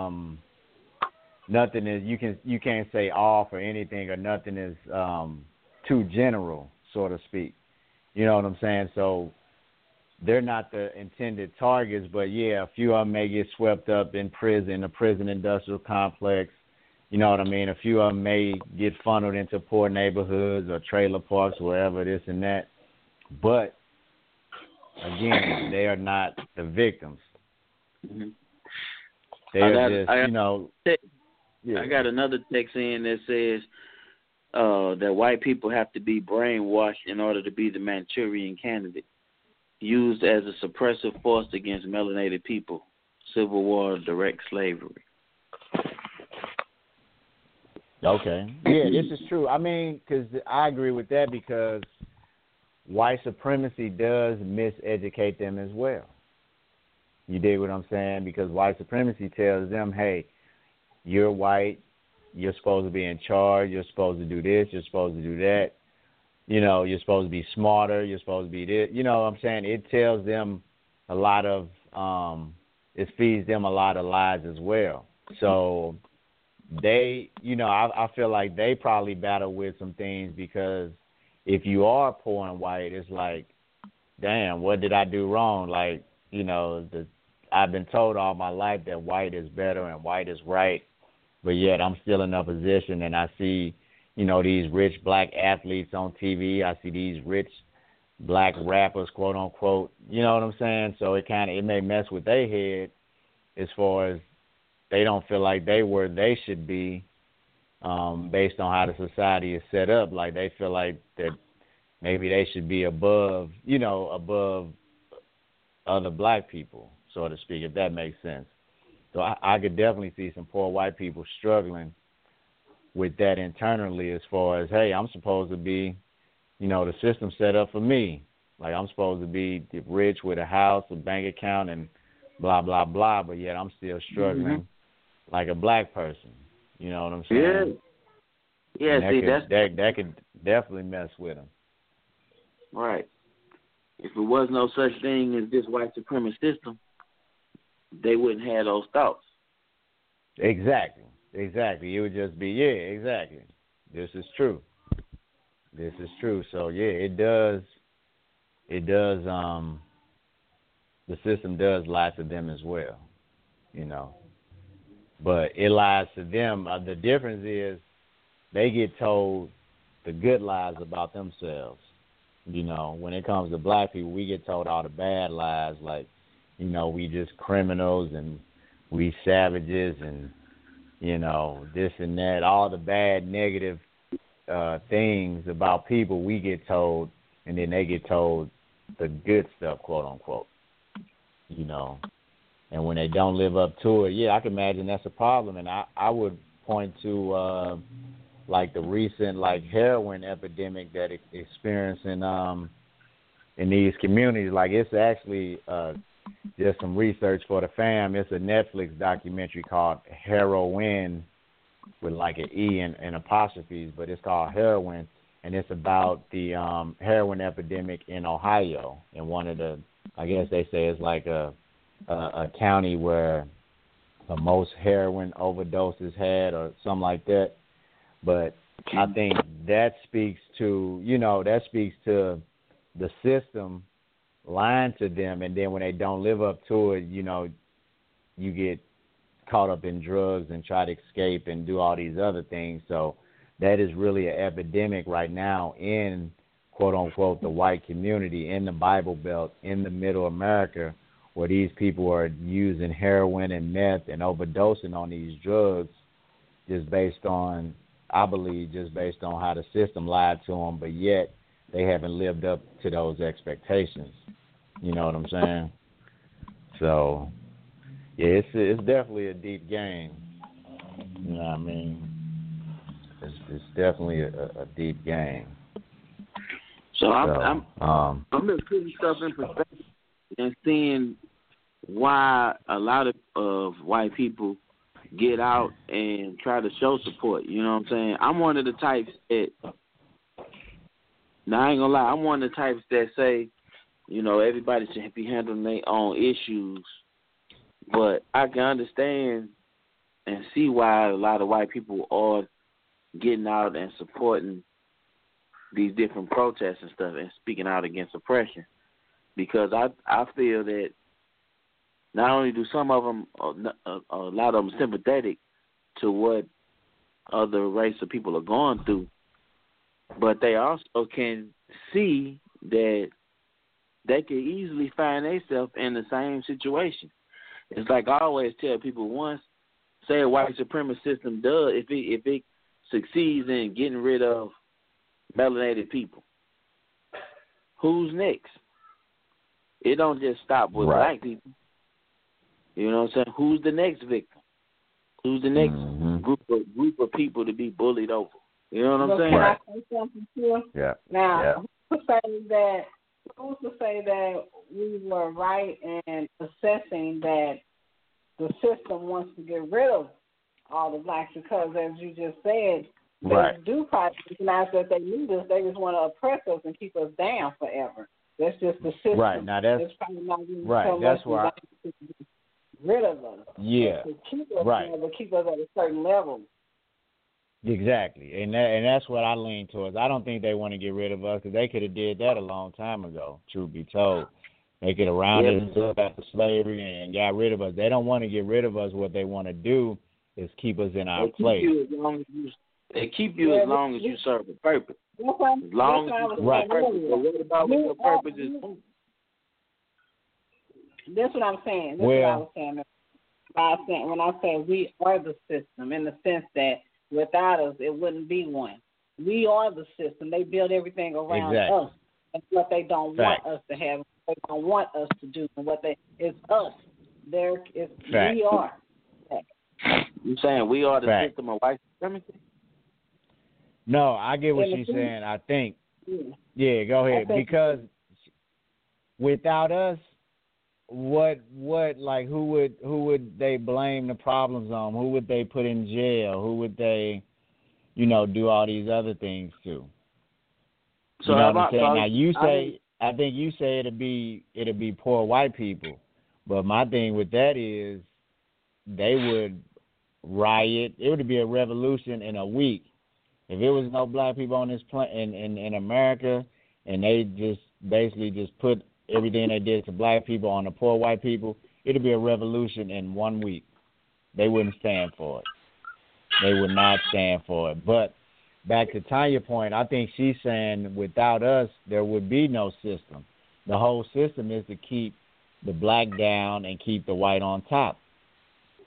you can't say off or anything, or nothing is too general, so to speak. You know what I'm saying? So they're not the intended targets, but yeah, a few of them may get swept up in prison, the prison industrial complex. You know what I mean? A few of them may get funneled into poor neighborhoods or trailer parks, wherever, this and that. But again, they are not the victims. Mm-hmm. They are just, I got another text in that says that white people have to be brainwashed in order to be the Manchurian candidate, used as a suppressive force against melanated people, Civil War, direct slavery. Okay. Yeah, this is true. I mean, because I agree with that, because white supremacy does miseducate them as well. You dig what I'm saying? Because white supremacy tells them, hey, you're white, you're supposed to be in charge, you're supposed to do this, you're supposed to do that. You know, you're supposed to be smarter, you're supposed to be this. You know what I'm saying? It tells them a lot of, it feeds them a lot of lies as well. So they, I feel like they probably battle with some things, because if you are poor and white, it's like, damn, what did I do wrong? Like, I've been told all my life that white is better and white is right, but yet I'm still in a position, and I see, these rich black athletes on TV. I see these rich black rappers, quote unquote. You know what I'm saying? So it may mess with their head as far as they don't feel like they where they should be, based on how the society is set up. Like, they feel like that maybe they should be above other black people, so to speak, if that makes sense. So I could definitely see some poor white people struggling with that internally, as far as, hey, I'm supposed to be, the system set up for me. Like, I'm supposed to be rich with a house, a bank account, and blah, blah, blah, but yet I'm still struggling like a black person. You know what I'm saying? Yeah, that could definitely mess with them. Right. If there was no such thing as this white supremacist system, they wouldn't have those thoughts. Exactly. It would just be, exactly. This is true. So, yeah, it does, the system does lie to them as well, But it lies to them. The difference is they get told the good lies about themselves. When it comes to black people, we get told all the bad lies, like, we just criminals and we savages and, you know, this and that, all the bad, negative things about people we get told, and then they get told the good stuff, quote unquote, you know. And when they don't live up to it, yeah, I can imagine that's a problem. And I would point to like the recent heroin epidemic that experiencing in these communities. Like, it's actually just some research for the fam. It's a Netflix documentary called Heroin, with like an E and apostrophes, but it's called Heroin, and it's about the heroin epidemic in Ohio. In one of the, I guess they say it's like a county where the most heroin overdoses had, or something like that. But I think that speaks to, you know, the system lying to them, and then when they don't live up to it, you know, you get caught up in drugs and try to escape and do all these other things. So that is really an epidemic right now in, quote unquote, the white community, in the Bible Belt, in the middle America, where these people are using heroin and meth and overdosing on these drugs just based on, I believe, just based on how the system lied to them, but yet they haven't lived up to those expectations. You know what I'm saying? So, yeah, it's definitely a deep game. You know what I mean? It's definitely a deep game. So I'm just putting stuff in perspective and seeing why a lot of white people get out and try to show support. You know what I'm saying? I'm one of the types that, now I ain't gonna lie, I'm one of the types that say, you know, everybody should be handling their own issues. But I can understand and see why a lot of white people are getting out and supporting these different protests and stuff and speaking out against oppression. Because I feel that not only do some of them, a lot of them sympathetic to what other race of people are going through, but they also can see that they could easily find themselves in the same situation. It's like I always tell people, once, say, a white supremacist system does, if it succeeds in getting rid of melanated people, who's next? It don't just stop with black people. You know what I'm saying? Who's the next victim? Who's the next group of people to be bullied over? You know what I'm saying? Can I say something too? Yeah. Now, who's to say that we were right in assessing that the system wants to get rid of all the blacks? Because, as you just said, they do probably recognize that they need us. They just want to oppress us and keep us down forever. That's just the system. Right. Now that's probably not right. That's why. To get rid of us. Yeah. To keep us there, to keep us at a certain level. Exactly, and that's what I lean towards. I don't think they want to get rid of us, because they could have did that a long time ago, truth be told. They could have rounded us up after slavery and got rid of us. They don't want to get rid of us. What they want to do is keep us in our place. They keep you as long as you serve a purpose. As long as you serve a purpose. So what about what your purpose is? That's what I'm saying. That's what I was saying. When I say we are the system, in the sense that without us, it wouldn't be one. We are the system. They build everything around us. And what they don't want us to have, what they don't want us to do, and it's us. We are. You saying we are the system of white supremacy? No, I get what you're saying. I think. Yeah, go ahead. Because without us, what who would they blame the problems on? Who would they put in jail? Who would they, do all these other things to? So you know what I'm saying? Now you say, I think you say it'll be poor white people, but my thing with that is they would riot. It would be a revolution in a week if it was no black people on this in America, and they just basically just put everything they did to black people on the poor white people. It'd be a revolution in 1 week. They wouldn't stand for it. They would not stand for it. But back to Tanya's point, I think she's saying without us, there would be no system. The whole system is to keep the black down and keep the white on top.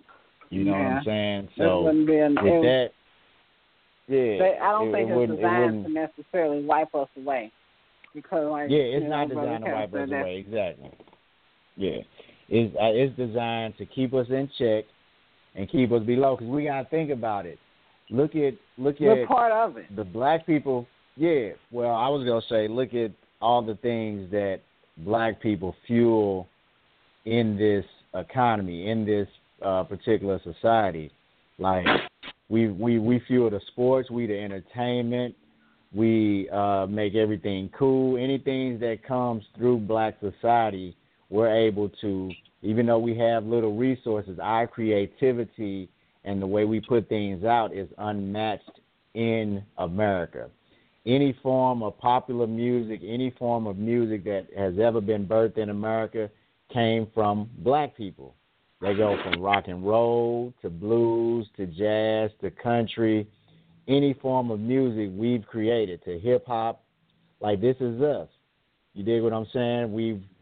You know what I'm saying? That So wouldn't be with that, yeah, I don't think it's designed to necessarily wipe us away. Because, like, it's not designed to wipe us away. Exactly. Yeah, it's designed to keep us in check and keep us below. Because we gotta think about it. Look at part of it. The black people. Yeah. Well, I was gonna say, look at all the things that black people fuel in this economy, in this particular society. Like we fuel the sports, we the entertainment. We make everything cool. Anything that comes through black society, we're able to, even though we have little resources, our creativity and the way we put things out is unmatched in America. Any form of popular music, any form of music that has ever been birthed in America came from black people. They go from rock and roll to blues to jazz to country. Any form of music we've created, to hip hop, like this is us. You dig what I'm saying?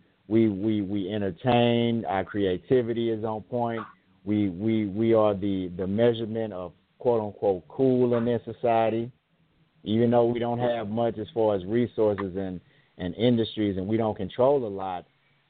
We entertain. Our creativity is on point. We are the measurement of quote unquote cool in this society. Even though we don't have much as far as resources and industries, and we don't control a lot,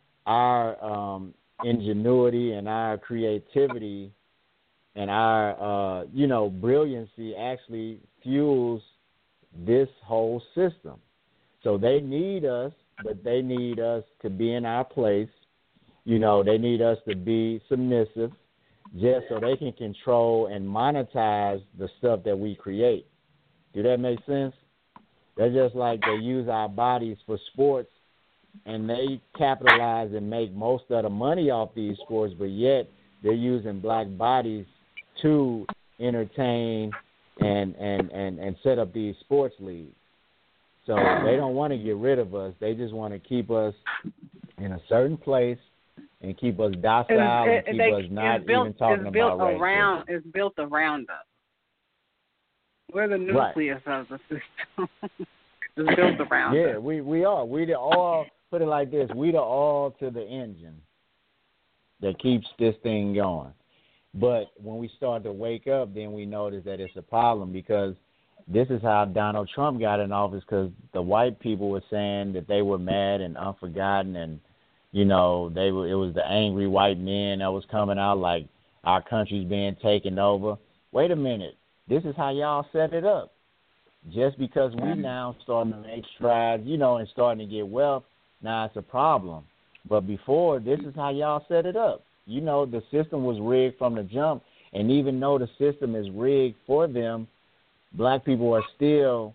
our ingenuity and our creativity and our, brilliancy actually fuels this whole system. So they need us, but they need us to be in our place. They need us to be submissive just so they can control and monetize the stuff that we create. Do that make sense? They're just like they use our bodies for sports, and they capitalize and make most of the money off these sports, but yet they're using black bodies to entertain and set up these sports leagues. So they don't want to get rid of us. They just want to keep us in a certain place and keep us docile and keep us not even talking about race. It's built around us. We're the nucleus of the system. It's built around us. Yeah, we are. We the all, put it like this, we the all to the engine that keeps this thing going. But when we start to wake up, then we notice that it's a problem, because this is how Donald Trump got in office, because the white people were saying that they were mad and unforgotten, and, it was the angry white men that was coming out like our country's being taken over. Wait a minute. This is how y'all set it up. Just because we now starting to make strides, and starting to get wealth, now it's a problem. But before, this is how y'all set it up. The system was rigged from the jump, and even though the system is rigged for them, black people are still,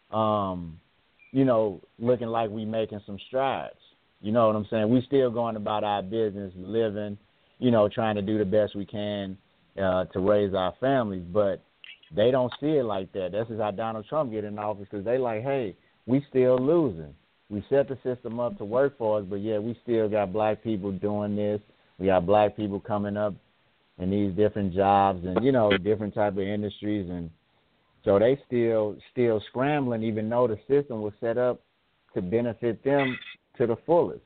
looking like we making some strides. You know what I'm saying? We still going about our business, living, trying to do the best we can to raise our families, but they don't see it like that. This is how Donald Trump get in office, because they like, hey, we still losing. We set the system up to work for us, but yeah, we still got black people doing this. We got black people coming up in these different jobs and, different type of industries. And so they still scrambling, even though the system was set up to benefit them to the fullest.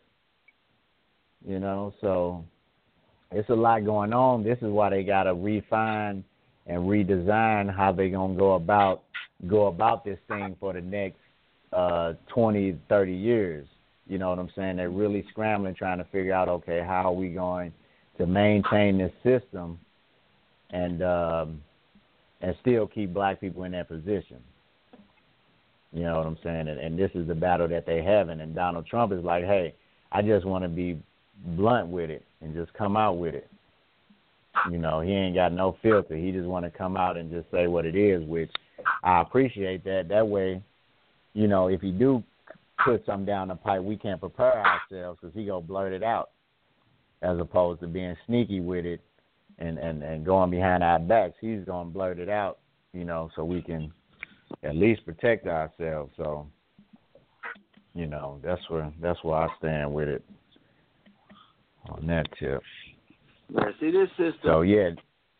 So it's a lot going on. This is why they got to refine and redesign how they going to go about this thing for the next 20, 30 years. You know what I'm saying? They're really scrambling, trying to figure out, okay, how are we going to maintain this system and still keep black people in that position. You know what I'm saying? And this is the battle that they're having. And Donald Trump is like, hey, I just want to be blunt with it and just come out with it. He ain't got no filter. He just want to come out and just say what it is, which I appreciate that. That way, if he do put something down the pipe, we can't prepare ourselves, because he gonna blurt it out, as opposed to being sneaky with it and going behind our backs. He's gonna blurt it out, so we can at least protect ourselves. So, that's where I stand with it on that tip. Yeah, see, this system. So yeah,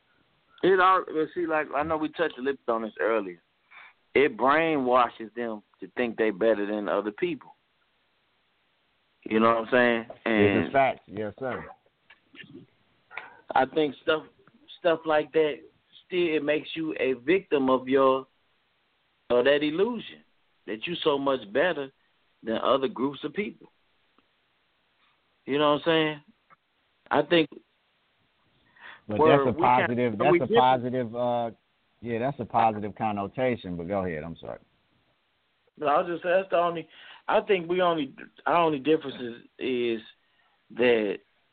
like I know we touched the lips on this earlier. It brainwashes them to think they better than other people. You know what I'm saying? And it's a fact, yes, sir. I think stuff like that, still it makes you a victim of that illusion that you're so much better than other groups of people. You know what I'm saying? I think. But that's a positive. That's a positive connotation. But go ahead. I'm sorry. No, I was just saying that's the only. I think our only difference is that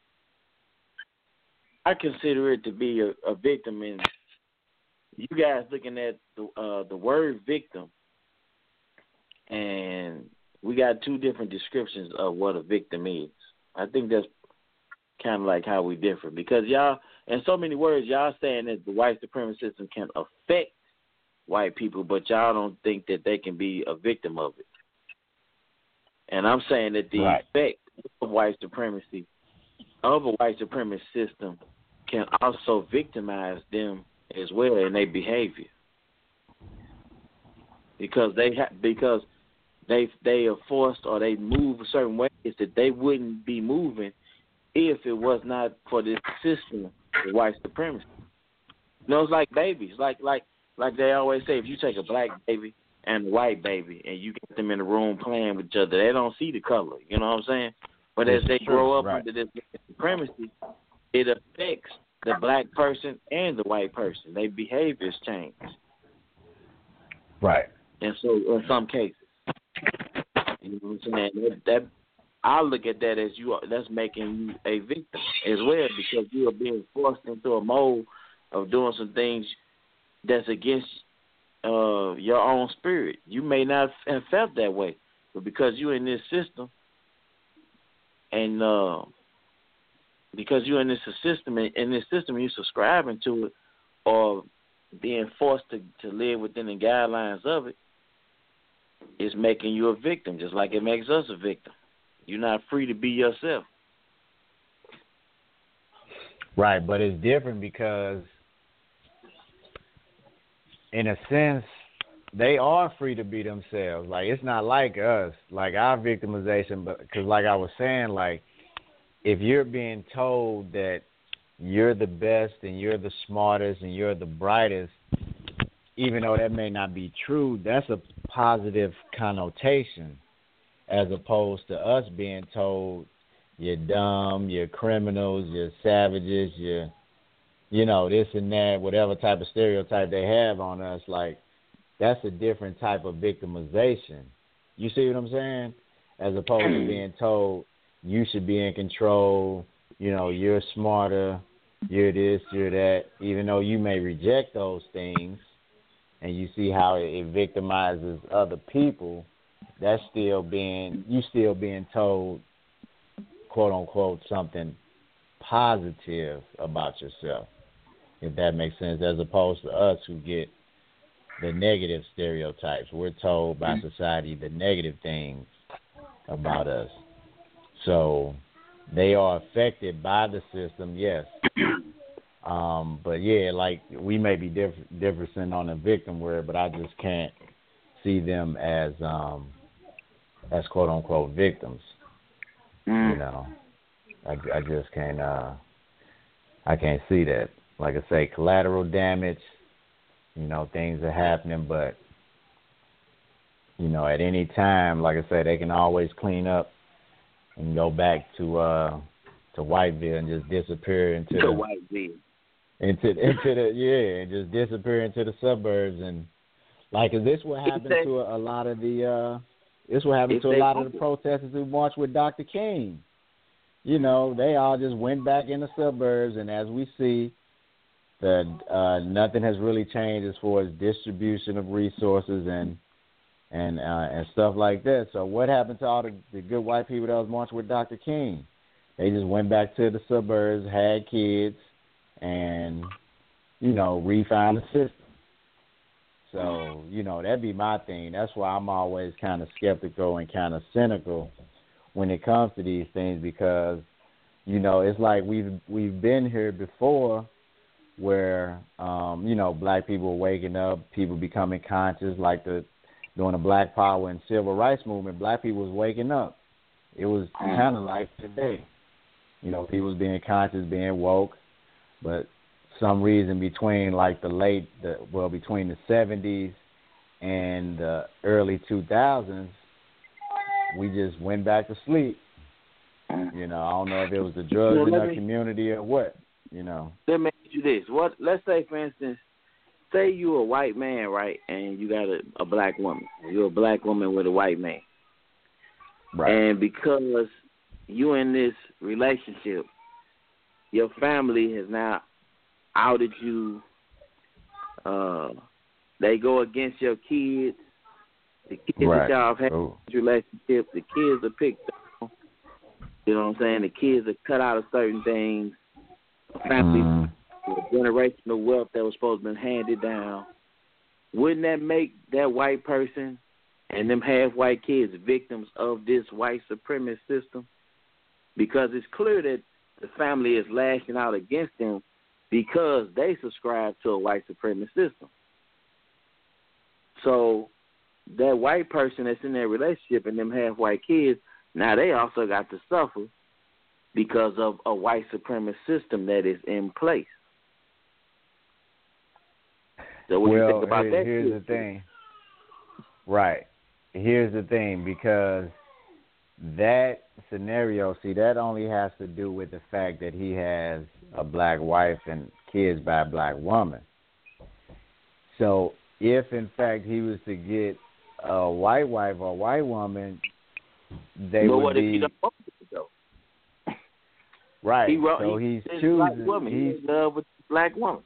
I consider it to be a victim, and you guys looking at the word victim, and we got two different descriptions of what a victim is. I think that's kind of like how we differ, because y'all, in so many words, y'all saying that the white supremacy system can affect white people, but y'all don't think that they can be a victim of it. And I'm saying that the effect of white supremacy, of a white supremacist system, can also victimize them as well in their behavior, because they are forced, or they move a certain ways that they wouldn't be moving if it was not for this system of white supremacy. You know, it's like babies, like they always say, if you take a black baby and a white baby and you get them in the room playing with each other, they don't see the color. You know what I'm saying? But as they grow up under this supremacy, it affects the black person and the white person. Their behaviors change. Right. And so, in some cases, you know what I'm saying? That I look at that as that's making you a victim as well, because you are being forced into a mold of doing some things that's against your own spirit. You may not have felt that way, but because you're in this system, and because you're in this system, and in this system you're subscribing to it, or being forced to live within the guidelines of it, it's making you a victim, just like it makes us a victim. You're not free to be yourself. Right, but it's different because, in a sense, they are free to be themselves. Like, it's not like us, like our victimization, but because, like I was saying, like, if you're being told that you're the best and you're the smartest and you're the brightest, even though that may not be true, that's a positive connotation, as opposed to us being told you're dumb, you're criminals, you're savages, you're, this and that, whatever type of stereotype they have on us. Like, that's a different type of victimization. You see what I'm saying? As opposed to being told you should be in control, you're smarter, you're this, you're that, even though you may reject those things and you see how it victimizes other people, that's still being told, quote unquote, something positive about yourself, if that makes sense, as opposed to us who get the negative stereotypes. We're told by society the negative things about us. So they are affected by the system, yes. But yeah, like, we may be different on the victim word, but I just can't see them as quote unquote victims. I just can't. I can't see that. Like I say, collateral damage. Things are happening, but at any time, like I say, they can always clean up and go back to Whiteville and just disappear into the Whiteville. And just disappear into the suburbs. And like, is this what happened to a lot of the protesters who marched with Dr. King? They all just went back in the suburbs, and as we see, that nothing has really changed as far as distribution of resources and stuff like that. So what happened to all the good white people that was marching with Dr. King? They just went back to the suburbs, had kids, and, refine the system. So, that'd be my thing. That's why I'm always kind of skeptical and kind of cynical when it comes to these things, because, it's like we've been here before where, black people were waking up, people becoming conscious, like during the Black Power and Civil Rights movement, black people was waking up. It was kind of like today. People was being conscious, being woke. But some reason between like between the 70s and the early 2000s, we just went back to sleep. You know, I don't know if it was the drugs in our community or what, you know. Let me ask you this. Let's say, for instance, say you're a white man, right, and you got a black woman. You're a black woman with a white man. Right. And because you in this relationship, your family has now outed you. They go against your kids. The kids that y'all have had this relationship, the kids are picked on. You know what I'm saying? The kids are cut out of certain things. The family, the generational wealth that was supposed to be handed down. Wouldn't that make that white person and them half-white kids victims of this white supremacist system? Because it's clear that the family is lashing out against them because they subscribe to a white supremacist system. So that white person that's in that relationship and them half-white kids, now they also got to suffer because of a white supremacist system that is in place. So what do you think about that? Here's the thing. Right. Here's the thing, because that scenario, see, that only has to do with the fact that he has a black wife and kids by a black woman. So if, in fact, he was to get a white wife or a white woman, they would be... If he don't want it, though? Right. He's choosing... He's in love with the black woman.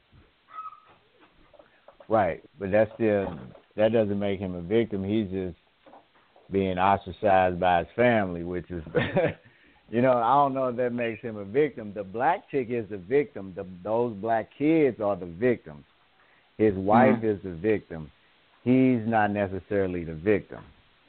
Right. But that doesn't make him a victim. He's just being ostracized by his family, which is, you know, I don't know if that makes him a victim. The black chick is the victim. Those black kids are the victims. His wife is the victim. He's not necessarily the victim.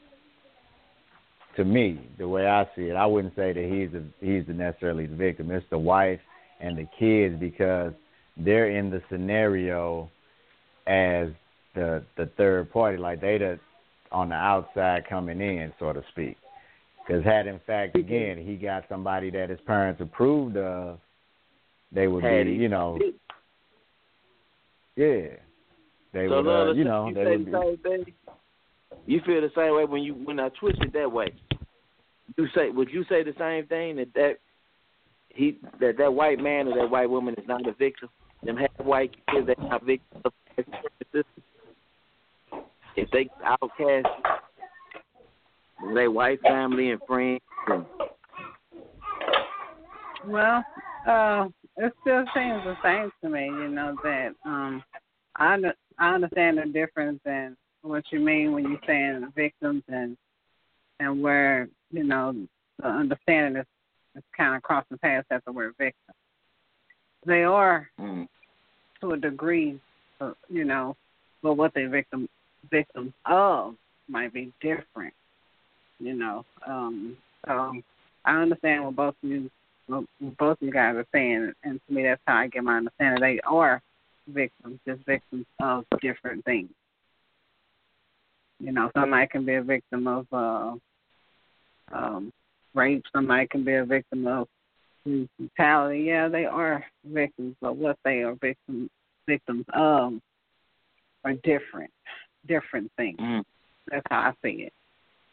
To me, the way I see it, I wouldn't say that he's necessarily the victim. It's the wife and the kids, because they're in the scenario as the third party, like they on the outside coming in, so to speak. Because had, in fact, again, he got somebody that his parents approved of, they would be, you know, yeah. They so would, you know, they would be. You feel the same way when I twist it that way. Would you say the same thing that white man or that white woman is not a victim? Them half white kids, they're not victims of the system. If they outcast their white family and friends. Well, it still seems the same to me, you know, that I understand the difference in what you mean when you're saying victims and where, you know, the understanding is kind of crossing paths at the word victim. They are, to a degree, you know, but what they're victims of might be different, you know. So I understand what both of you guys are saying, and to me that's how I get my understanding. They are victims, just victims of different things. You know, somebody can be a victim of rape, somebody can be a victim of brutality. Yeah, they are victims, but what they are victims of are different things. That's how I see it.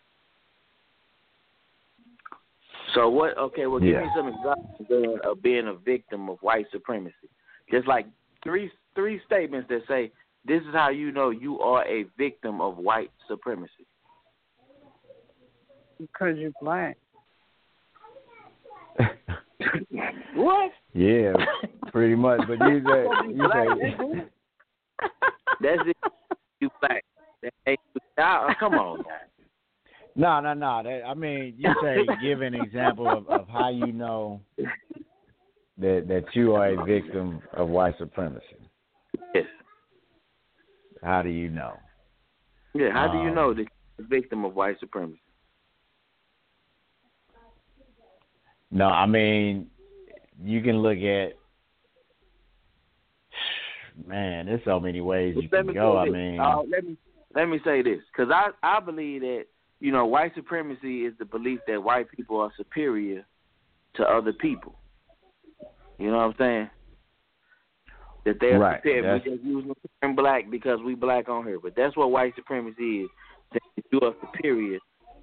So what? Okay, well, give me some examples of being a victim of white supremacy. Just like three statements that say, this is how you know you are a victim of white supremacy. Because you're black. What? Yeah, pretty much. But you say that's it. You black. Come on. No. I mean, you say give an example of how you know that you are a victim of white supremacy. Yes. How do you know? Yeah, how do you know that you're a victim of white supremacy? No, I mean, you can look at, man, there's so many ways you can go. I mean, let me say this, because I believe that, you know, white supremacy is the belief that white people are superior to other people. You know what I'm saying? that they're right. prepared. We just using the term black because we black on here, but that's what white supremacy is. You are superior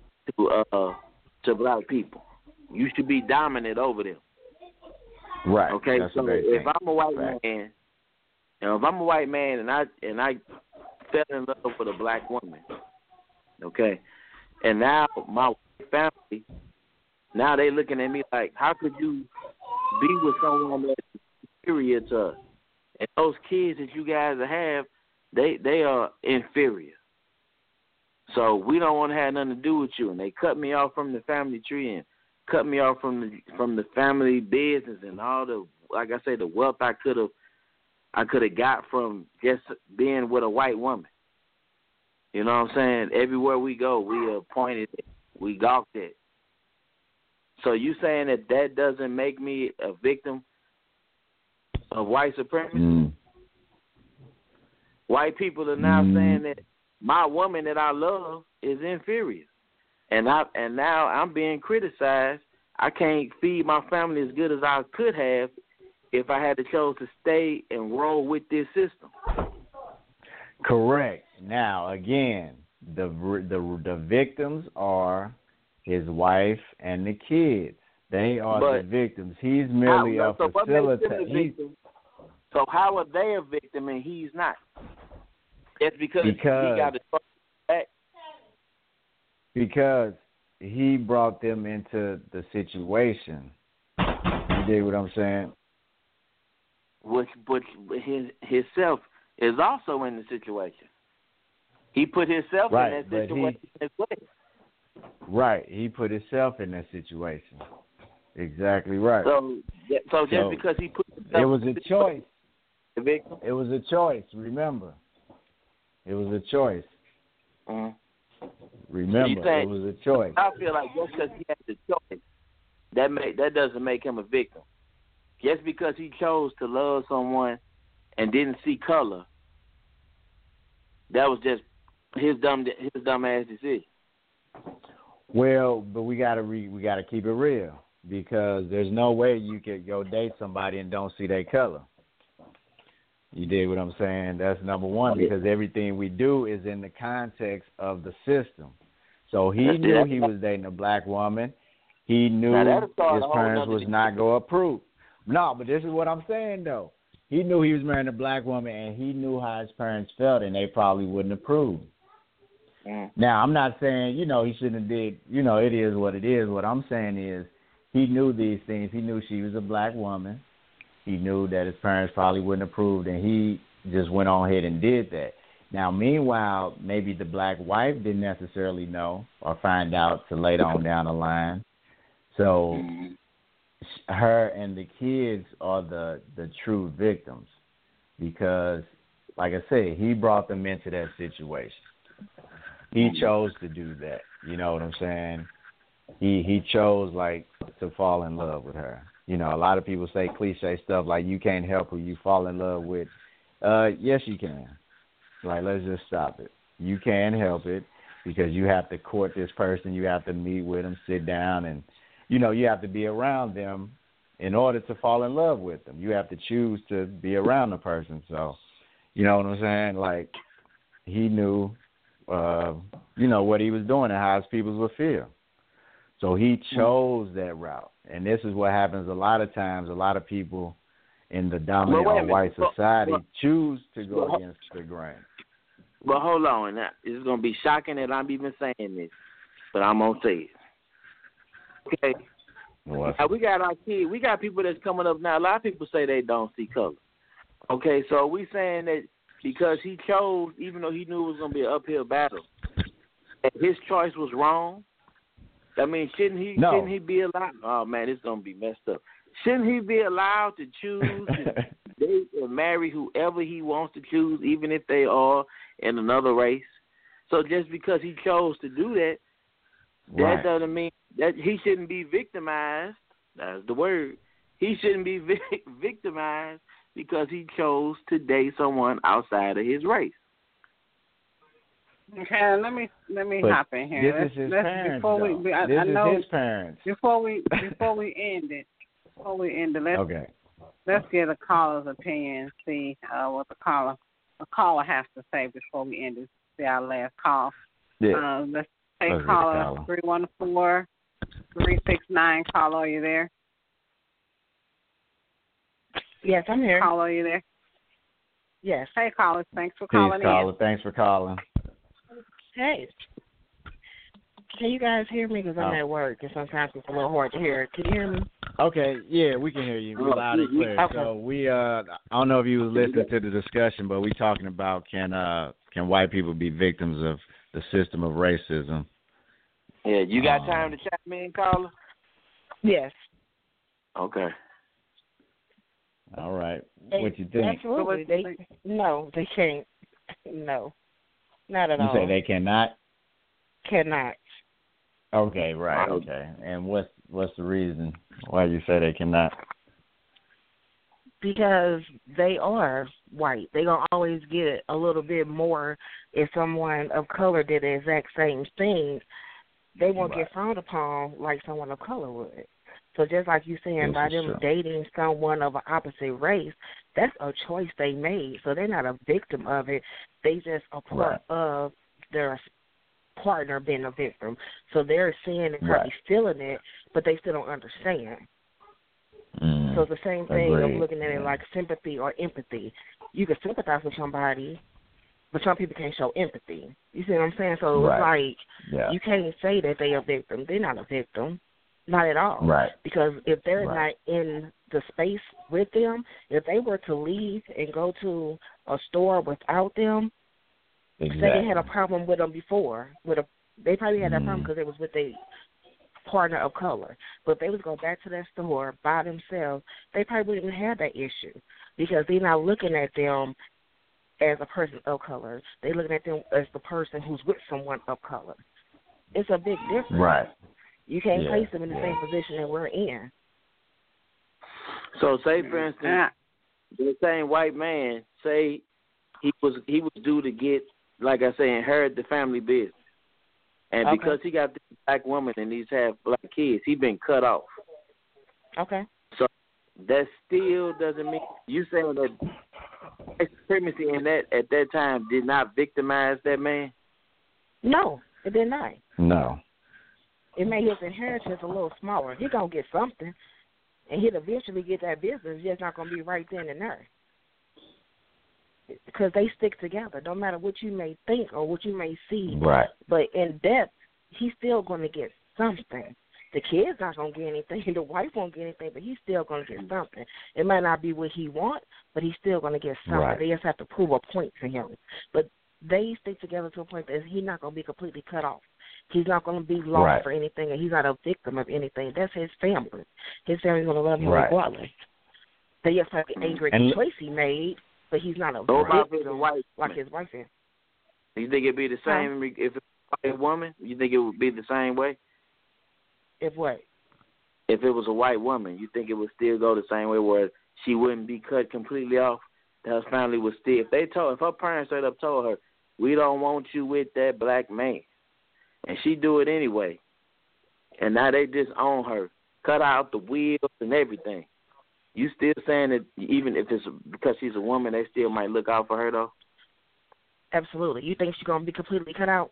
to black people. You should be dominant over them. Right. Okay. That's so if I'm a white man, if I'm a white man and I fell in love with a black woman, okay, and now my family, now they looking at me like, how could you be with someone that's superior to us? And those kids that you guys have, they are inferior. So we don't want to have nothing to do with you. And they cut me off from the family tree and cut me off from the family business and all the, like I say, the wealth I could have got from just being with a white woman. You know what I'm saying? Everywhere we go, we are pointed at, we gawked at. So you saying that doesn't make me a victim of white supremacy? Mm. White people are now saying that my woman that I love is inferior, and now I'm being criticized. I can't feed my family as good as I could have if I had to chose to stay and roll with this system. Correct. Now again, the victims are his wife and the kids. They are the victims. He's merely a facilitator. So how are they a victim and he's not? It's because he got to talk back. Because he brought them into the situation. You dig what I'm saying? But himself is also in the situation. He put himself in that situation as well. Right. He put himself in that situation. Exactly right. So just because he put himself, it was a choice. The victim. It was a choice. Remember, it was a choice. Mm-hmm. Remember, it was a choice. I feel like just because he had the choice, that doesn't make him a victim. Just because he chose to love someone and didn't see color, that was just his dumb ass decision. Well, but we gotta keep it real, because there's no way you could go date somebody and don't see their color. You dig what I'm saying? That's number one, because everything we do is in the context of the system. So he knew he was dating a black woman. He knew his parents was not going to approve. No, but this is what I'm saying, though. He knew he was marrying a black woman, and he knew how his parents felt, and they probably wouldn't approve. Now, I'm not saying, he shouldn't have did, it is what it is. What I'm saying is he knew these things. He knew she was a black woman. He knew that his parents probably wouldn't approve, and he just went on ahead and did that. Now, meanwhile, maybe the black wife didn't necessarily know or find out till later on down the line. So her and the kids are the true victims, because, like I said, he brought them into that situation. He chose to do that. You know what I'm saying? He chose, to fall in love with her. A lot of people say cliche stuff like, you can't help who you fall in love with. Yes, you can. Let's just stop it. You can help it, because you have to court this person. You have to meet with them, sit down, and, you have to be around them in order to fall in love with them. You have to choose to be around the person. So, you know what I'm saying? He knew, what he was doing and how his people would feel. So he chose that route. And this is what happens a lot of times. A lot of people in the dominant white society choose to go against the grain. But hold on. Now, it's going to be shocking that I'm even saying this, but I'm going to say it. Okay. Now, we got our kids. We got people that's coming up now. A lot of people say they don't see color. Okay, so we saying that because he chose, even though he knew it was going to be an uphill battle, that his choice was wrong? I mean, shouldn't he be allowed? Oh, man, it's going to be messed up. Shouldn't he be allowed to choose to date or marry whoever he wants to choose, even if they are in another race? So just because he chose to do that, that doesn't mean that he shouldn't be victimized. That's the word. He shouldn't be victimized because he chose to date someone outside of his race. Okay, let me hop in here. This is his parents. This is his parents. Before we end it, let's let's get a caller's opinion. See what the caller has to say before we end this. See our last call. Yeah. Let's take caller 314-369. Caller, are you there? Yes, I'm here. Caller, are you there? Yes. Hey, caller. Thanks for calling caller. Thanks for calling. Hey. Can you guys hear me? Because I'm at work, and sometimes it's a little hard to hear. Can you hear me? Okay, yeah, we can hear you. We're loud and clear. Okay. So we, I don't know if you was listening to the discussion, but we talking about can white people be victims of the system of racism? Yeah, you got time to chat me in, caller? Yes. Okay. All right. What you think? Absolutely. They can't. No, not at all. You say they cannot? Cannot. Okay, right. Okay. And what's the reason why you say they cannot? Because they are white. They're going to always get a little bit more if someone of color did the exact same thing. They won't get frowned upon like someone of color would. So just like you saying, by them dating someone of an opposite race, that's a choice they made. So they're not a victim of it. They just a part of their partner being a victim. So they're seeing and probably feeling it, but they still don't understand. So it's the same thing of looking at it like sympathy or empathy. You can sympathize with somebody, but some people can't show empathy. You see what I'm saying? So it's like you can't say that they're a victim. They're not a victim. Not at all. Right. Because if they're not in the space with them, if they were to leave and go to a store without them, say they had a problem with them before, they probably had that problem because it was with a partner of color. But if they was go back to that store by themselves, they probably wouldn't have that issue because they're not looking at them as a person of color. They're looking at them as the person who's with someone of color. It's a big difference. Right. You can't place them in the same position that we're in. So, say for instance, the same white man, say he was due to get, like I say, inherit the family business, and because he got this black woman and these half black kids, he been cut off. Okay. So that still doesn't mean you saying that white supremacy in that at that time did not victimize that man. No, it did not. No. It made his inheritance a little smaller. He's going to get something, and he'll eventually get that business. It's just not going to be right then and there. Because they stick together, no matter what you may think or what you may see. Right. But in depth, he's still going to get something. The kid's not going to get anything. The wife won't get anything, but he's still going to get something. It might not be what he wants, but he's still going to get something. Right. They just have to prove a point to him. But they stick together to a point that he's not going to be completely cut off. He's not going to be lost for anything, and he's not a victim of anything. That's his family. His family's going to love him regardless. They just have to angry at the choice he made, but he's not a victim like his wife is. You think it'd be the same if it's a white woman? You think it would be the same way? If what? If it was a white woman, you think it would still go the same way where she wouldn't be cut completely off? Her family would still, if her parents straight up told her, we don't want you with that black man, and she do it anyway, and now they disown her, cut out the wheels and everything. You still saying that even if it's because she's a woman, they still might look out for her, though? Absolutely. You think she's going to be completely cut out?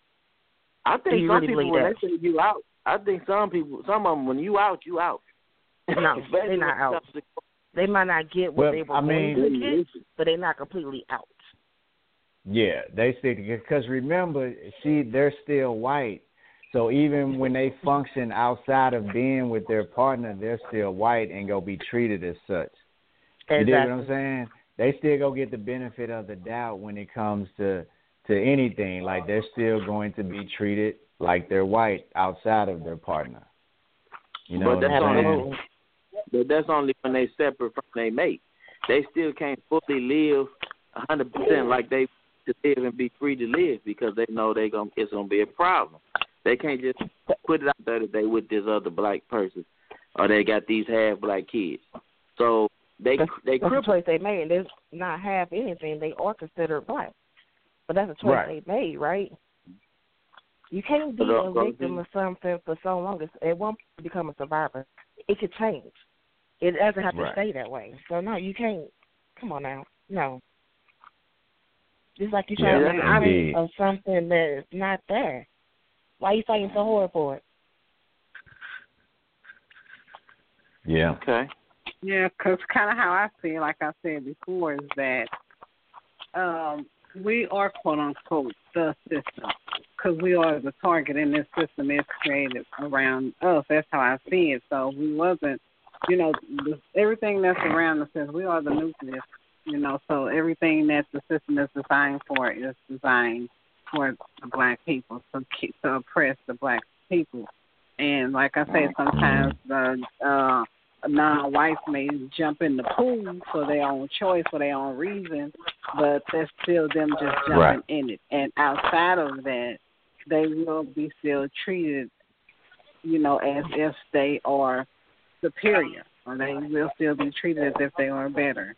I think some people, when they say you out, I think some of them, when you out, you out. No, they're not out. They might not get what they were going to get, but they're not completely out. Yeah, they stick together because remember, they're still white. So even when they function outside of being with their partner, they're still white and go be treated as such. Exactly. You dig what I'm saying? They still go get the benefit of the doubt when it comes to anything. Like they're still going to be treated like they're white outside of their partner. You know what I'm saying? But that's only when they separate from their mate. They still can't fully live 100% like they to live and be free to live because they know it's gonna be a problem. They can't just put it out there that they with this other black person or they got these half black kids. So that's a choice they made. There's not half anything. They are considered black, but that's a choice they made, right? You can't be a victim of something for so long. It won't become a survivor. It could change. It doesn't have to Right. stay that way. So no, you can't. Come on now, no. Just like you trying to make a point of something that's not there. Why are you fighting so hard for it? Yeah. Okay. Yeah, because kind of how I see it, like I said before, is that we are, quote unquote, the system, because we are the target, and this system is created around us. That's how I see it. So we wasn't, everything that's around us, we are the nucleus, so everything that the system is designed for is designed for the black people, to oppress the black people. And like I say, sometimes the non-whites may jump in the pool for their own choice, for their own reason, but that's still them just jumping in it. And outside of that, they will be still treated, as if they are superior, or they will still be treated as if they are better.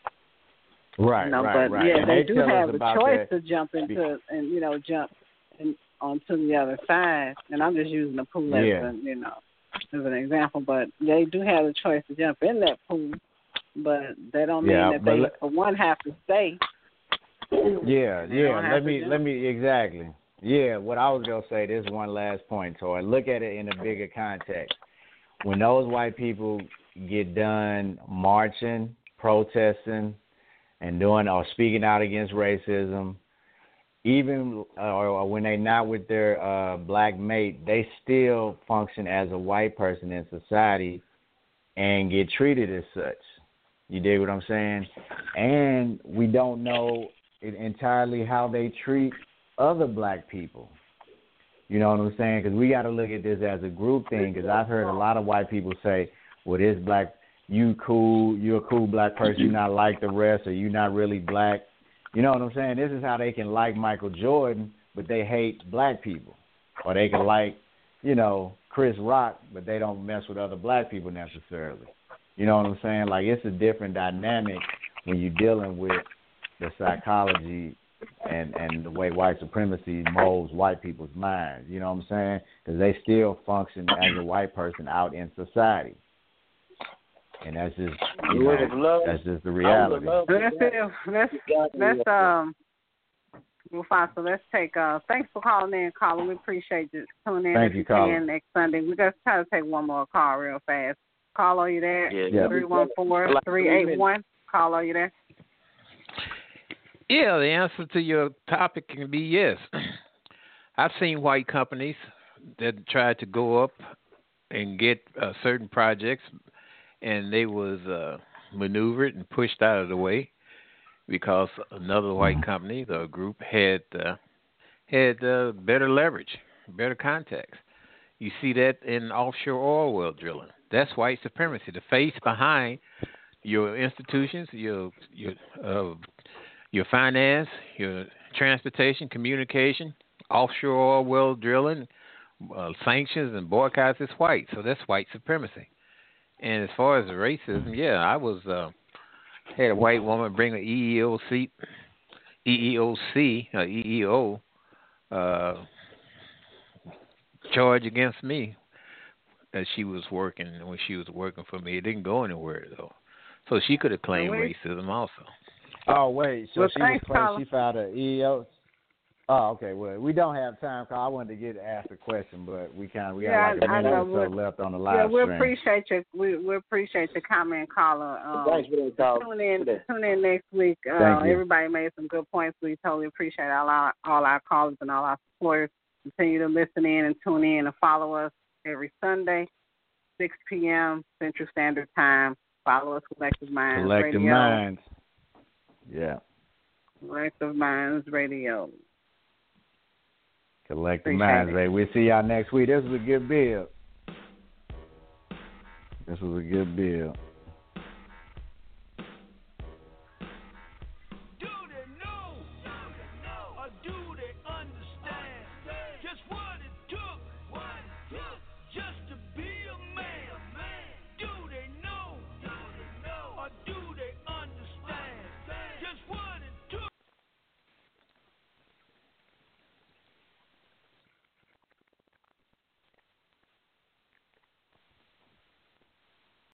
Right, but yeah, they do have a choice to jump into and jump onto the other side. And I'm just using the pool as as an example, but they do have a choice to jump in that pool, but that don't mean that they, for one, have to stay. Yeah. Let me exactly. Yeah, what I was gonna say. This is one last point, Toy. Look at it in a bigger context. When those white people get done marching, protesting, and doing or speaking out against racism, even or when they're not with their black mate, they still function as a white person in society and get treated as such. You dig what I'm saying? And we don't know entirely how they treat other black people. You know what I'm saying? Because we got to look at this as a group thing, because I've heard a lot of white people say, well, this black, you're a cool black person, you're not like the rest, or you're not really black. You know what I'm saying? This is how they can like Michael Jordan, but they hate black people. Or they can like, Chris Rock, but they don't mess with other black people necessarily. You know what I'm saying? Like, it's a different dynamic when you're dealing with the psychology and the way white supremacy molds white people's minds. You know what I'm saying? Because they still function as a white person out in society. And that's just, that's just the reality. Let's move on. So let's take. Thanks for calling in, caller. We appreciate you tuning in. Thank you, caller. Next Sunday, we're gonna try to take one more call real fast. Caller, are you there? Yeah. 314-381. Caller, are you there? Yeah, the answer to your topic can be yes. I've seen white companies that tried to go up and get certain projects, and they was maneuvered and pushed out of the way because another white company, the group, had better leverage, better contacts. You see that in offshore oil well drilling. That's white supremacy. The face behind your institutions, your finance, your transportation, communication, offshore oil well drilling, sanctions and boycotts is white. So that's white supremacy. And as far as the racism, I was had a white woman bring an EEO charge against me that she was working when she was working for me. It didn't go anywhere though, so she could have claimed racism also. Oh wait, so she filed an EEO. Oh, okay. Well, we don't have time, Carl. I wanted to ask a question, but we got like a minute or so left on the live stream. We appreciate your comment, caller. Thanks for that call. Tune in next week. Everybody made some good points. We totally appreciate all our callers and all our supporters. Continue to listen in and tune in and follow us every Sunday, 6 p.m. Central Standard Time. Follow us, Collective Minds Radio. Collective Minds. Yeah. Collective Minds Radio. Collective Minds, baby. We'll see y'all next week. This was a good build.